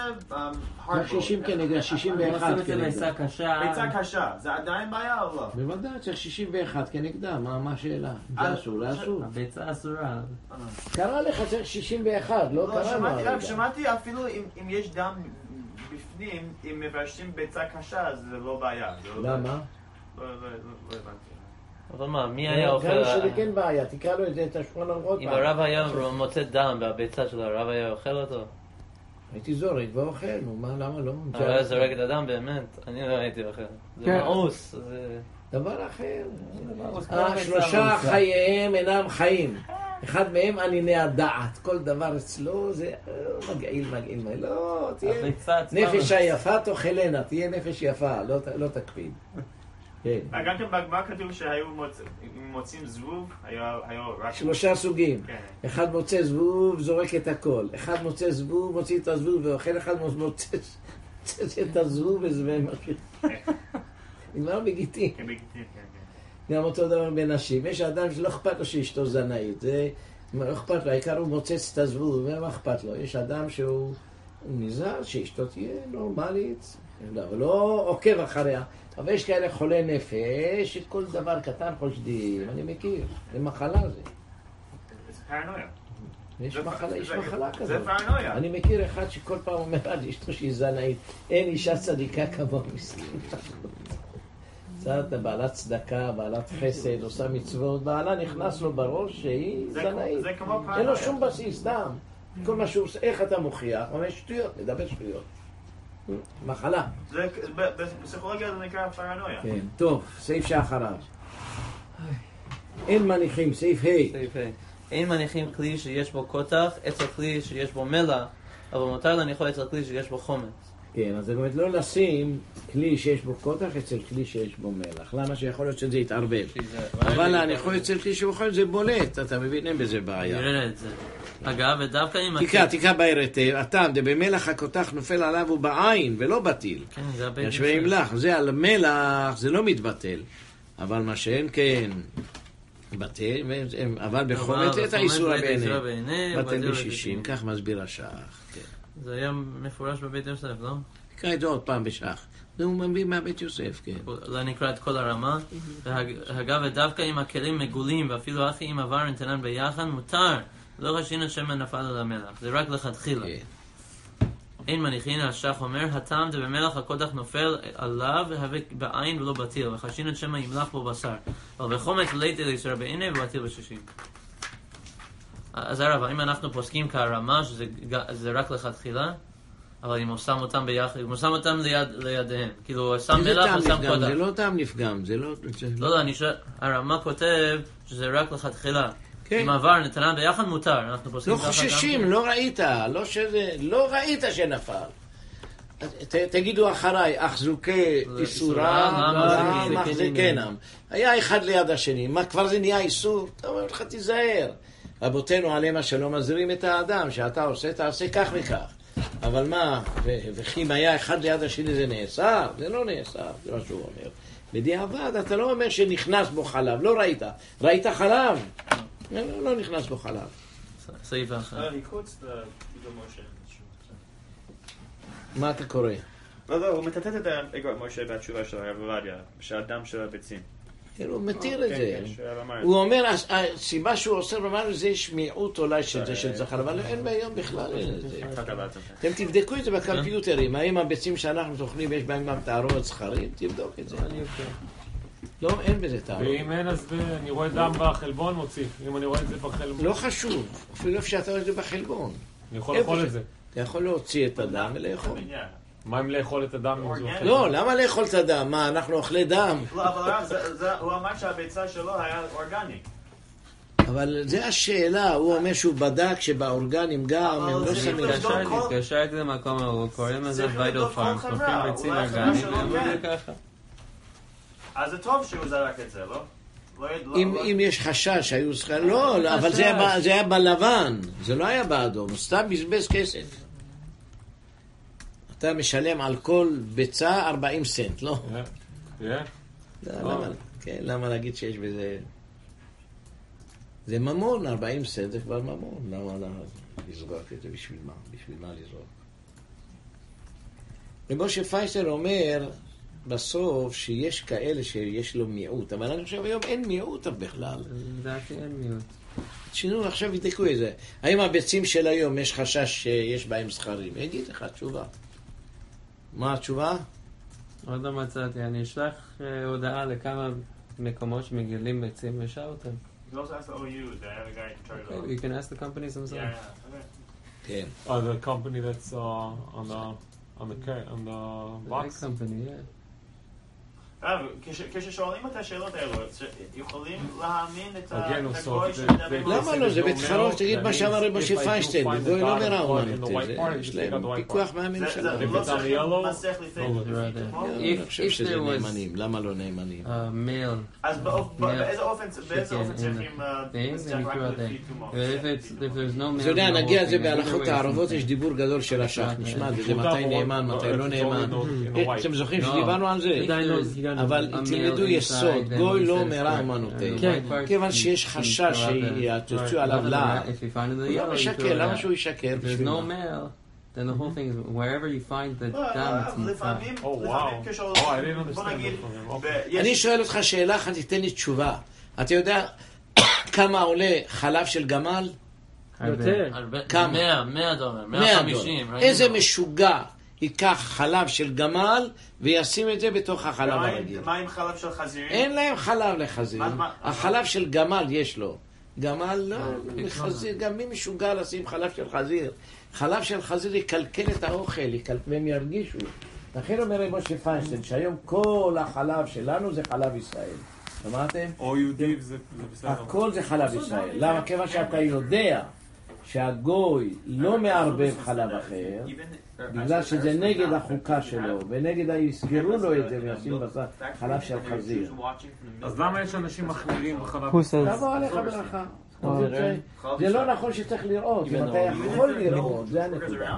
Speaker 1: שישים כנגד, שישים ואחת
Speaker 3: עושים את זה
Speaker 1: כנגד.
Speaker 3: ביצה קשה.
Speaker 5: ביצה קשה, זה עדיין בעיה או לא?
Speaker 1: בוודאי, צריך שישים ואחת כנגדה, מה מה השאלה? זה
Speaker 5: אז-
Speaker 1: אסור, זה אסור.
Speaker 3: הביצה אסורה.
Speaker 1: קרא לך צריך שישים ואחת, לא
Speaker 5: לא,
Speaker 1: קראנו
Speaker 5: שמעתי, רק
Speaker 1: הרגע.
Speaker 5: שמעתי אפילו אם אם יש דם בפנים, אם מבשלים ביצה קשה, אז זה לא בעיה. זה לא-
Speaker 1: למה?
Speaker 5: לא, לא, לא, לא הבנתי.
Speaker 3: אבל מה, מי היה אוכל...
Speaker 1: קראנו שזה כן בעיה, תקרא לו את זה, את השולחן עוד
Speaker 3: אם
Speaker 1: פעם.
Speaker 3: הרב היה מוצא דם בביצה שלו, הרב היה אוכל אותו?
Speaker 1: הייתי זורק ואוכל, נו מה, למה לא?
Speaker 3: הרב היה זורק את הדם באמת, אני לא הייתי אוכל. זה
Speaker 2: כן.
Speaker 3: מאוס. זה-
Speaker 1: דבר אחר.
Speaker 3: מאוס, כל
Speaker 1: אה,
Speaker 3: הביצה
Speaker 1: שלושה
Speaker 3: מאוסה.
Speaker 1: חייהם אינם חיים. אחד מהם עניני הדעת. כל דבר אצלו זה אה, מגעיל, מגעיל, מגעיל. לא, תהיה
Speaker 3: הביצה עצמה-
Speaker 1: נפש היפה תאכלנה, תהיה נפש יפה, לא ת- לא תקפיד. כן.
Speaker 5: גם כן בגמרא כתוב שהיו מוצ- אם מוצאים זבוב, היה היה רק...
Speaker 1: שלושה סוגים.
Speaker 5: כן.
Speaker 1: אחד מוצא זבוב, זורק את הכל. אחד מוצא זבוב, מוציא את הזבוב ואוכל. אחד מוצא מוצא את הזבוב וזה מכיר. נגמר בגיטין.
Speaker 5: כן, בגיטין, כן, כן.
Speaker 1: גם אותו דבר בנשים. יש אדם שלא אכפת לו שאשתו זנאית. זה לא אכפת לו, העיקר הוא מוצץ את הזבוב, ומה אכפת לו? יש אדם שהוא נזהר שאשתו תהיה נורמלית, אבל לא עוקב אחריה. אבל יש כאלה חולי נפש, שכל דבר קטן חושדים, אני מכיר, זה מחלה זה.
Speaker 5: זה פרנויה.
Speaker 1: יש
Speaker 5: זה-
Speaker 1: מחלה, יש
Speaker 5: זה-
Speaker 1: מחלה
Speaker 5: זה
Speaker 1: כזאת.
Speaker 5: פרנויה.
Speaker 1: אני מכיר אחד שכל פעם אומר על אשתו שהיא זנאית, אין אישה צדיקה כמוה מסכים. קצת בעלת צדקה, בעלת חסד, עושה מצוות, בעלה נכנס לו בראש שהיא
Speaker 5: זה-
Speaker 1: זנאית.
Speaker 5: זה כמו פרנויה.
Speaker 1: אין לו שום בסיס, סתם. כל מה שהוא עושה, איך אתה מוכיח? הוא אומר שטויות, מדבר שטויות. מחלה.
Speaker 5: זה- ב- בפסיכולוגיה זה נקרא פרנויה.
Speaker 1: כן, טוב, סעיף שאחריו. אין מניחים, סעיף ה'.
Speaker 3: סעיף ה'. אין מניחים כלי שיש בו קוטח אצל כלי שיש בו מלח, אבל מותר להניחו אצל כלי שיש בו חומץ.
Speaker 1: כן, אז זאת אומרת לא לשים כלי שיש בו קוטח אצל כלי שיש בו מלח. למה שיכול להיות שזה יתערבב? אבל להניחו אצל כלי שהוא יכול, זה בולט, אתה מבין, אין בזה בעיה.
Speaker 3: נראה את זה. אגב, ודווקא אם...
Speaker 1: תיקה, תיקה בעירתב, הטעם, במלח הקוטח נופל עליו הוא בעין ולא בטיל.
Speaker 3: כן, זה הבית
Speaker 1: ישווה עם לך, זה על מלח, זה לא מתבטל. אבל מה שאין כן, בטל, אבל בחומץ את האיסור הבעיני. בטל בשישים, כך מסביר השח.
Speaker 3: זה היה מפורש בבית יוסף, לא?
Speaker 1: תקרא את זה עוד פעם בשח. זה הוא מביא מהבית יוסף, כן.
Speaker 3: אולי נקרא את כל הרמה. אגב, ודווקא אם הכלים מגולים, ואפילו אחי אם עבר נתנן ביחד, מותר. לא חשינו שמן נפל על המלח. זה רק לכתחילה. אין מניחין, השח אומר, הטעם דבמלח הקודח נופל עליו, והווה בעין ולא בטיל, וחשינו שמן ימלח בו בשר. אבל בחומץ ליתי לישראל בעיני ובטיל בשישים. אז הרב, אם אנחנו פוסקים כהרמה, שזה רק לכתחילה, אבל אם הוא שם אותם ביחד, אם הוא שם אותם לידיהם, כאילו הוא שם מלח, הוא שם קודח.
Speaker 1: זה לא טעם נפגם, זה לא...
Speaker 3: לא, לא, הרמה כותב שזה רק לכתחילה. אם עבר נתנן ביחד מותר, אנחנו פוסקים
Speaker 1: לא חוששים, לא ראית, לא ראית שנפל. תגידו אחריי, אחזוקי איסורה, מחזיקנם. היה אחד ליד השני, מה כבר זה נהיה איסור? אתה אומר לך, תיזהר. רבותינו עליהם השלום מזהירים את האדם, שאתה עושה, תעשה כך וכך. אבל מה, וכי אם היה אחד ליד השני זה נאסר? זה לא נאסר, זה מה שהוא אומר. בדיעבד אתה לא אומר שנכנס בו חלב, לא ראית. ראית חלב? לא, לא נכנס בו חלב.
Speaker 3: סעיף אחר.
Speaker 1: מה אתה קורא?
Speaker 5: לא, לא, הוא מטטט את אגרות משה בתשובה של הרב עובדיה, שהדם של הביצים.
Speaker 1: הוא מתיר את זה. הוא אומר, הסיבה שהוא עושה ואמר, זה יש מיעוט אולי של זה של זכר, אבל אין ביום בכלל. אתם תבדקו את זה בקמפיוטרים, האם הביצים שאנחנו תוכנים יש בהם גם תערובת זכרים? תבדוק את זה. לא, אין בזה תערובת.
Speaker 6: ואם אין, אז אני רואה דם בחלבון מוציא. אם אני רואה את זה בחלבון.
Speaker 1: לא חשוב, אפילו איפה שאתה רואה את זה בחלבון.
Speaker 6: אני יכול לאכול את זה.
Speaker 1: אתה יכול להוציא את הדם ולאכול.
Speaker 6: מה אם לאכול את הדם?
Speaker 1: לא, למה לאכול את הדם? מה, אנחנו אוכלי דם?
Speaker 5: לא, אבל הוא אמר שהביצה שלו היה אורגני.
Speaker 1: אבל זה השאלה, הוא אומר שהוא בדק שבאורגנים גם, הם לא שמים.
Speaker 4: להתקשר כזה מקום, הוא קוראים לזה ויידל פארם, קופים ביצים אורגניים, וזה ככה.
Speaker 5: אז זה טוב שהוא זרק את זה, לא?
Speaker 1: אם יש חשש שהיו זכרים, לא, אבל זה היה בלבן, זה לא היה באדום, הוא סתם בזבז כסף. אתה משלם על כל ביצה ארבעים סנט, לא? כן, למה להגיד שיש בזה... זה ממון, ארבעים סנט זה כבר ממון. למה לזרוק את זה? בשביל מה? בשביל מה לזרוק? ומשה פייסל אומר בסוף שיש כאלה שיש לו מיעוט, אבל אני חושב היום אין מיעוט בכלל.
Speaker 4: לדעתי אין מיעוט.
Speaker 1: שינו, עכשיו ידקו את זה. האם הביצים של היום יש חשש שיש בהם זכרים? אגיד לך תשובה. מה התשובה?
Speaker 4: עוד לא מצאתי, אני אשלח הודעה לכמה מקומות שמגלים ביצים ושאל אותם.
Speaker 5: You also ask the O U, the other guy in charge of
Speaker 4: Okay, you can ask the companies themselves.
Speaker 5: Yeah, yeah, okay.
Speaker 1: כן.
Speaker 6: Oh, the company that's uh, on the on the on the
Speaker 4: The
Speaker 6: box.
Speaker 4: big company, yeah.
Speaker 5: כששואלים את השאלות האלו, יכולים להאמין את
Speaker 6: Again,
Speaker 5: הגוי
Speaker 6: so
Speaker 5: שמדבר...
Speaker 6: they-
Speaker 1: למה לא? זה בית חרוך, תגיד מה שאמר רב משה פיינשטיין,
Speaker 6: find the
Speaker 1: גוי לא
Speaker 6: dot
Speaker 1: מראה
Speaker 6: in the white part,
Speaker 1: יש
Speaker 6: you take out
Speaker 1: להם
Speaker 6: the white
Speaker 1: פיקוח
Speaker 6: part.
Speaker 1: מהממשלה.
Speaker 5: זה
Speaker 6: If
Speaker 5: לא
Speaker 6: it's on the
Speaker 5: צריך
Speaker 6: yellow,
Speaker 5: מסך לפי.
Speaker 1: אני
Speaker 4: If-
Speaker 1: חושב
Speaker 4: if
Speaker 1: שזה
Speaker 4: there was-
Speaker 1: נאמנים, למה לא נאמנים?
Speaker 4: Uh, male.
Speaker 5: אז באיזה אופן באיזה אופן
Speaker 4: chicken in
Speaker 5: צריכים
Speaker 4: the thing,
Speaker 5: מסך
Speaker 4: then you
Speaker 5: רק
Speaker 4: throw it
Speaker 5: לפי
Speaker 4: there.
Speaker 5: תומו?
Speaker 4: If it's if there's no male.
Speaker 1: אתה יודע,
Speaker 4: in the
Speaker 1: נגיע
Speaker 4: whole
Speaker 1: לזה
Speaker 4: thing,
Speaker 1: בהלכות
Speaker 4: either way,
Speaker 1: הערבות,
Speaker 4: it's
Speaker 1: יש דיבור גדול של השח, נשמע, זה מתי נאמן, מתי לא נאמן. אתם זוכרים שדיברנו על זה? אבל תלמדו יסוד, גוי לא מרע אמנותינו. כיוון שיש חשש שיתוצאו עליו לעד. הוא לא משקר, למה שהוא ישקר?
Speaker 4: If there's no male, then the whole thing is wherever you find the dam, it's mutar.
Speaker 5: לפעמים,
Speaker 6: Oh, wow.
Speaker 5: לפעמים כשהולכים,
Speaker 6: Oh, I didn't
Speaker 5: בוא
Speaker 6: understand
Speaker 5: נגיד,
Speaker 6: that from him.
Speaker 5: ב-
Speaker 1: אני
Speaker 5: יש-
Speaker 1: שואל אותך שאלה אחת, תיתן לי תשובה. אתה יודע כמה עולה חלב של גמל?
Speaker 2: יותר.
Speaker 3: הרבה-
Speaker 1: כמה?
Speaker 3: מאה, מאה דולר, מאה
Speaker 1: מאה
Speaker 3: וחמישים.
Speaker 1: דולר.
Speaker 3: ראינו.
Speaker 1: איזה משוגע ייקח חלב של גמל וישים את זה בתוך החלב
Speaker 5: ומה עם-
Speaker 1: הרגיל?
Speaker 5: מה עם חלב של חזירים?
Speaker 1: אין להם חלב לחזיר.
Speaker 5: מה- מה-
Speaker 1: החלב של גמל יש לו. גמל לא, חזיר, גם מי משוגע לשים חלב של חזיר? חלב של חזיר יקלקל את האוכל, יקל- והם ירגישו. לכן אומר רב משה פיינשטיין, שהיום כל החלב שלנו זה חלב ישראל. שמעתם?
Speaker 6: או יהודי זה בסדר.
Speaker 1: הכל זה חלב ישראל. למה? כיוון שאתה יודע שהגוי לא מערבב חלב אחר, בגלל שזה נגד החוקה שלו, ונגד יסגרו לו את זה וישים בשר חלב של חזיר.
Speaker 6: אז למה יש אנשים מחמירים בחלב?
Speaker 1: תבוא עליך ברכה. זה לא נכון שצריך לראות, אם אתה יכול לראות, זה הנקודה.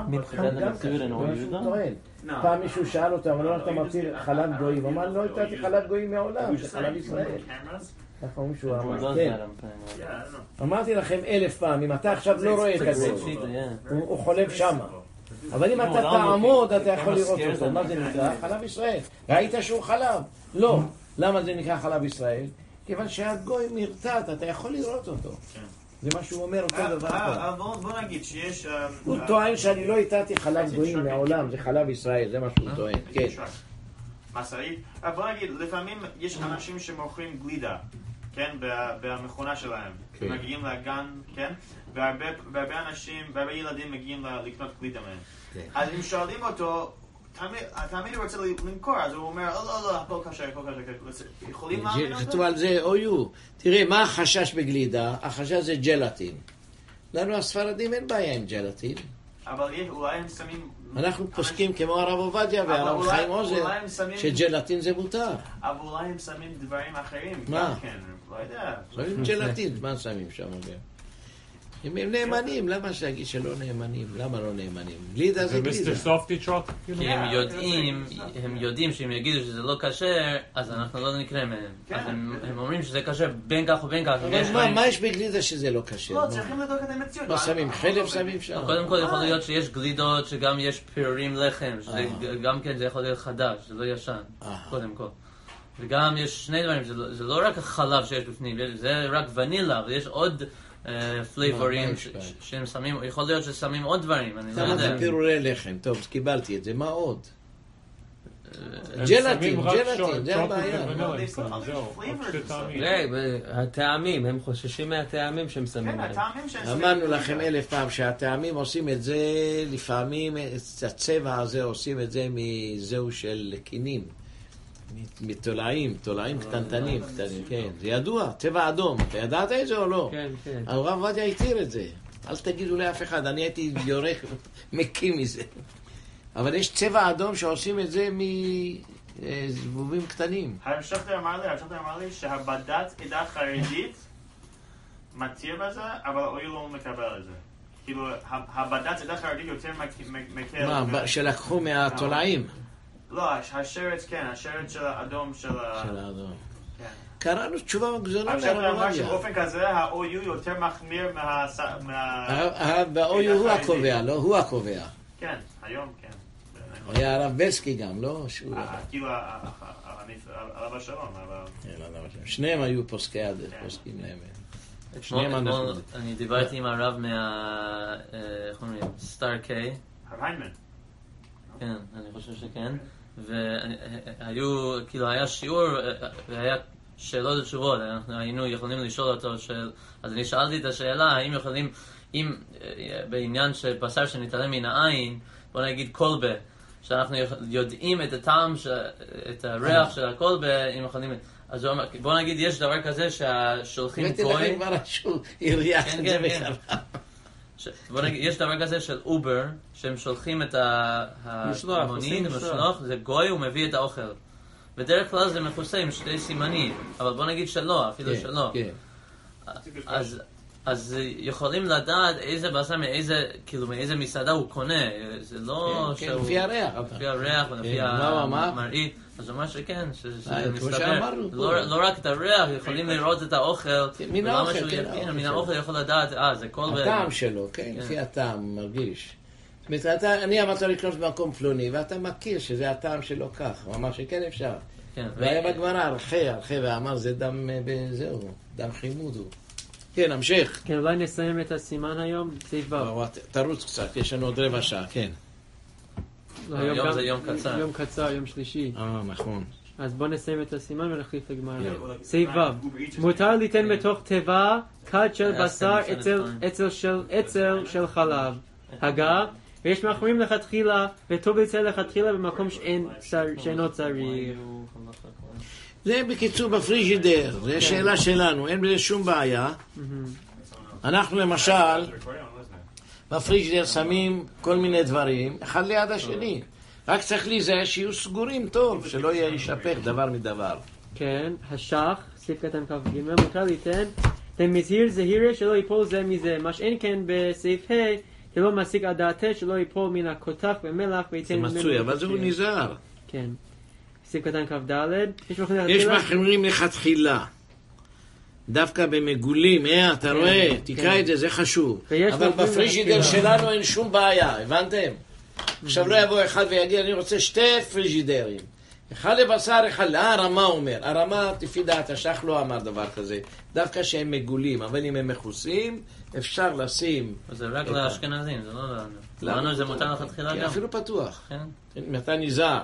Speaker 1: פעם מישהו שאל אותה, אבל לא אתה מרציר חלב גויים, הוא אמר, לא הייתי חלב גויים מעולם, זה חלב ישראל. ככה מישהו אמר, כן. אמרתי לכם אלף פעם, אם אתה עכשיו לא רואה את הגוי, הוא חולב שמה. אבל אם אתה תעמוד, אתה יכול לראות אותו. מה זה נקרא? חלב ישראל. ראית שהוא חלב? לא. למה זה נקרא חלב ישראל? כיוון שהגוי נרתעת, אתה יכול לראות אותו. זה מה שהוא אומר אותו דבר פה.
Speaker 5: בוא נגיד שיש...
Speaker 1: הוא טוען שאני לא איתתי חלב גויים מעולם, זה חלב ישראל, זה מה שהוא טוען. כן.
Speaker 5: מסעית. בוא נגיד, לפעמים יש אנשים שמוכרים גלידה, כן, במכונה שלהם. מגיעים לגן, כן? והרבה אנשים, והרבה ילדים מגיעים לקנות גלידה מהם. אז אם שואלים אותו, תמיד הוא רוצה למכור, אז הוא אומר, לא, לא, לא, הכל קשה, הכל קשה. יכולים להאמין אותו?
Speaker 1: כתוב על זה, אויו. תראה, מה החשש בגלידה? החשש זה ג'לטין. לנו הספרדים אין בעיה עם ג'לטין.
Speaker 5: אבל אולי הם שמים...
Speaker 1: אנחנו פוסקים כמו הרב עובדיה והרב חיים עוזר, שג'לטין זה מותר.
Speaker 5: אבל אולי הם שמים דברים אחרים.
Speaker 1: מה?
Speaker 5: לא יודע.
Speaker 1: שמים ג'לטין, מה שמים שם? אם הם נאמנים, למה להגיד שלא נאמנים? למה לא נאמנים? גלידה זה גלידה.
Speaker 3: כי הם יודעים, הם יודעים שאם יגידו שזה לא כשר, אז אנחנו לא נקרא מהם. אז הם אומרים שזה כשר בין כך ובין כך.
Speaker 1: מה יש בגלידה שזה לא כשר?
Speaker 5: לא, צריכים לדוק את המציאות.
Speaker 1: מה שמים? חלב שמים שם?
Speaker 3: קודם כל יכול להיות שיש גלידות שגם יש פירורים לחם, שגם כן זה יכול להיות חדש, זה לא ישן, קודם כל. וגם יש שני דברים, זה לא רק החלב שיש בפנים, זה רק ונילה, אבל יש עוד פלייבורים שהם שמים, יכול להיות ששמים עוד דברים, אני לא יודע.
Speaker 1: זה פירורי לחם, טוב, קיבלתי את זה, מה עוד? ג'לטין, ג'לטין, זה הבעיה.
Speaker 4: הטעמים, הם חוששים מהטעמים שהם שמים להם.
Speaker 1: אמרנו לכם אלף פעם שהטעמים עושים את זה, לפעמים את הצבע הזה עושים את זה מזהו של קינים. מתולעים, תולעים קטנטנים, קטנים, כן, זה ידוע, צבע אדום, אתה ידעת את זה או לא?
Speaker 4: כן, כן.
Speaker 1: הרב עובדיה התיר את זה, אל תגידו לאף אחד, אני הייתי יורק, מקים מזה. אבל יש צבע אדום שעושים את זה מזבובים קטנים.
Speaker 5: המשכת אמר לי, המשכת אמר לי שהבדת עדה חרדית מתיר בזה, אבל אוי לא מקבל את זה. כאילו, הבדת עדה חרדית יותר מקל...
Speaker 1: מה, שלקחו מהתולעים?
Speaker 5: לא, השרץ כן, השרץ של האדום של ה...
Speaker 1: של האדום. קראנו תשובה גזולה
Speaker 5: עכשיו אתה אמר שבאופן כזה ה-או יו יותר מחמיר מה...
Speaker 1: ב-או יו הוא הקובע, לא? הוא הקובע.
Speaker 5: כן, היום כן.
Speaker 1: היה הרב בלסקי גם, לא?
Speaker 5: כאילו, עליו השלום, אבל...
Speaker 1: שניהם היו פוסקי עד, פוסקים להם.
Speaker 3: אתמול אני דיברתי עם הרב מה... איך אומרים? סטאר קיי.
Speaker 5: הרב היינמן.
Speaker 3: כן, אני חושב שכן. והיו, כאילו, היה שיעור, והיה שאלות ותשובות, אנחנו היינו יכולים לשאול אותו, של... אז אני שאלתי את השאלה, האם יכולים, אם בעניין של בשר שנתעלם מן העין, בוא נגיד קולבה, שאנחנו יודעים את הטעם, את הריח של הקולבה, אם יכולים... אז הוא אומר, בוא נגיד, יש דבר כזה שהשולחים גוי...
Speaker 1: ראיתי לכם כבר שהוא הריח את זה בכלל.
Speaker 3: בוא נגיד, יש דבר כזה של אובר, שהם שולחים את המונית, המשלוח, זה גוי, הוא מביא את האוכל. בדרך כלל זה מכוסה עם שתי סימנים, אבל בוא נגיד שלא, אפילו שלא. אז... אז יכולים לדעת איזה בשר מאיזה, כאילו מאיזה מסעדה הוא קונה, זה לא
Speaker 1: שהוא... כן, לפי הריח.
Speaker 3: לפי הריח ולפי המראית. אז הוא אומר שכן, שזה מסתבר. לא רק את הריח, יכולים לראות את האוכל.
Speaker 1: מן האוכל, כן.
Speaker 3: מן האוכל יכול לדעת, אה, זה כל...
Speaker 1: הטעם שלו, כן, לפי הטעם, מרגיש. זאת אומרת, אני אמרת לקנות במקום פלוני, ואתה מכיר שזה הטעם שלו כך. הוא אמר שכן אפשר. והיה בגמרא, ארחי, ארחי, ואמר, זה דם, זהו, דם חימוד הוא. כן, המשך.
Speaker 2: כן, אולי נסיים את הסימן היום, סעיף ו'.
Speaker 1: תרוץ קצת, יש לנו עוד רבע שעה, כן.
Speaker 3: היום זה יום קצר.
Speaker 2: יום קצר, יום שלישי.
Speaker 1: אה, נכון.
Speaker 2: אז בוא נסיים את הסימן ונחליף לגמרא. סעיף ו'. מותר ליתן בתוך תיבה כד של בשר עצל של חלב. הגה, ויש מאחורים לכתחילה, וטוב יצא לכתחילה במקום שאינו צריך.
Speaker 1: זה בקיצור בפריג'ידר, זו שאלה שלנו, אין בזה שום בעיה. אנחנו למשל, בפריג'ידר שמים כל מיני דברים, אחד ליד השני. רק צריך להיזהר שיהיו סגורים טוב, שלא יהיה יישפך דבר מדבר.
Speaker 2: כן, השח, סעיף קטן כ"ג, מותר ליתן, למזהיר זהירה שלא ייפול זה מזה, מה שאין כן בסעיף ה', שלא מסיק על דעתה שלא ייפול מן הכותח ומלח וייתן
Speaker 1: זה מצוי, אבל זהו נזהר.
Speaker 2: כן. סעיף קטן כ"ד,
Speaker 1: יש מחמירים לכתחילה. דווקא במגולים, אה, אתה רואה, תקרא את זה, זה חשוב. אבל בפריג'ידר שלנו אין שום בעיה, הבנתם? עכשיו לא יבוא אחד ויגיד, אני רוצה שתי פריג'ידרים. אחד לבשר, אחד, לא, הרמה אומר. הרמה, לפי דעת השח, לא אמר דבר כזה. דווקא שהם מגולים, אבל אם הם מכוסים, אפשר לשים...
Speaker 3: זה רק לאשכנזים, זה לא לנו. לנו זה מותר לכתחילה גם.
Speaker 1: אפילו פתוח.
Speaker 3: כן.
Speaker 1: אתה נזהר.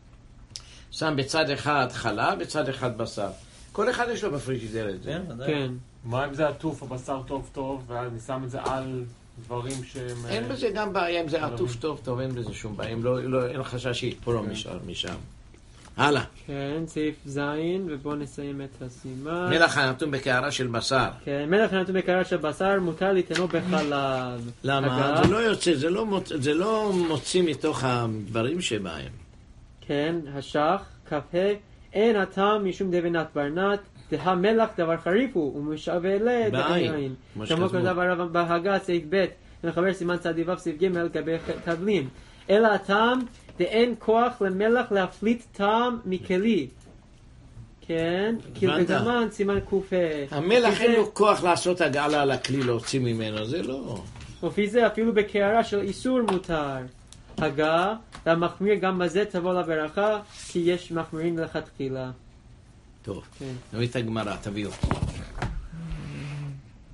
Speaker 1: שם בצד אחד חלה, בצד אחד בשר. כל אחד יש לו בפריג'ידר את זה.
Speaker 2: כן.
Speaker 6: מה אם זה עטוף, הבשר טוב טוב, ואני שם את זה על דברים שהם...
Speaker 1: אין בזה גם בעיה, אם זה עטוף טוב טוב, אין בזה שום בעיה. אין חשש שיתפולו משם. הלאה.
Speaker 2: כן, סעיף זין, ובואו נסיים את הסימן.
Speaker 1: מלח הנתון בקערה של בשר.
Speaker 2: כן, מלח הנתון בקערה של בשר מותר ליתנו בחלב.
Speaker 1: למה? זה לא יוצא, זה לא, מוצ... זה לא מוציא מתוך הדברים שבהם.
Speaker 2: כן, השח, כ"ה, אין הטעם משום דבנת ברנת, דה מלח דבר חריף הוא, ומשווה לדעין. כמו כתב הרב בהגה, סעיף ב', ומחבר סימן צדיו סעיף ג' לגבי תבלין. אלא הטעם, דאין כוח למלח להפליט טעם מכלי. כן, כי בגמן סימן קופה.
Speaker 1: המלח אין לו כוח לעשות הגעלה לכלי, להוציא ממנו, זה לא.
Speaker 2: לפי זה אפילו בקערה של איסור מותר. הגה, והמחמיר גם בזה תבוא לברכה, כי יש מחמירים לכתחילה.
Speaker 1: טוב, נביא את הגמרא, תביאו.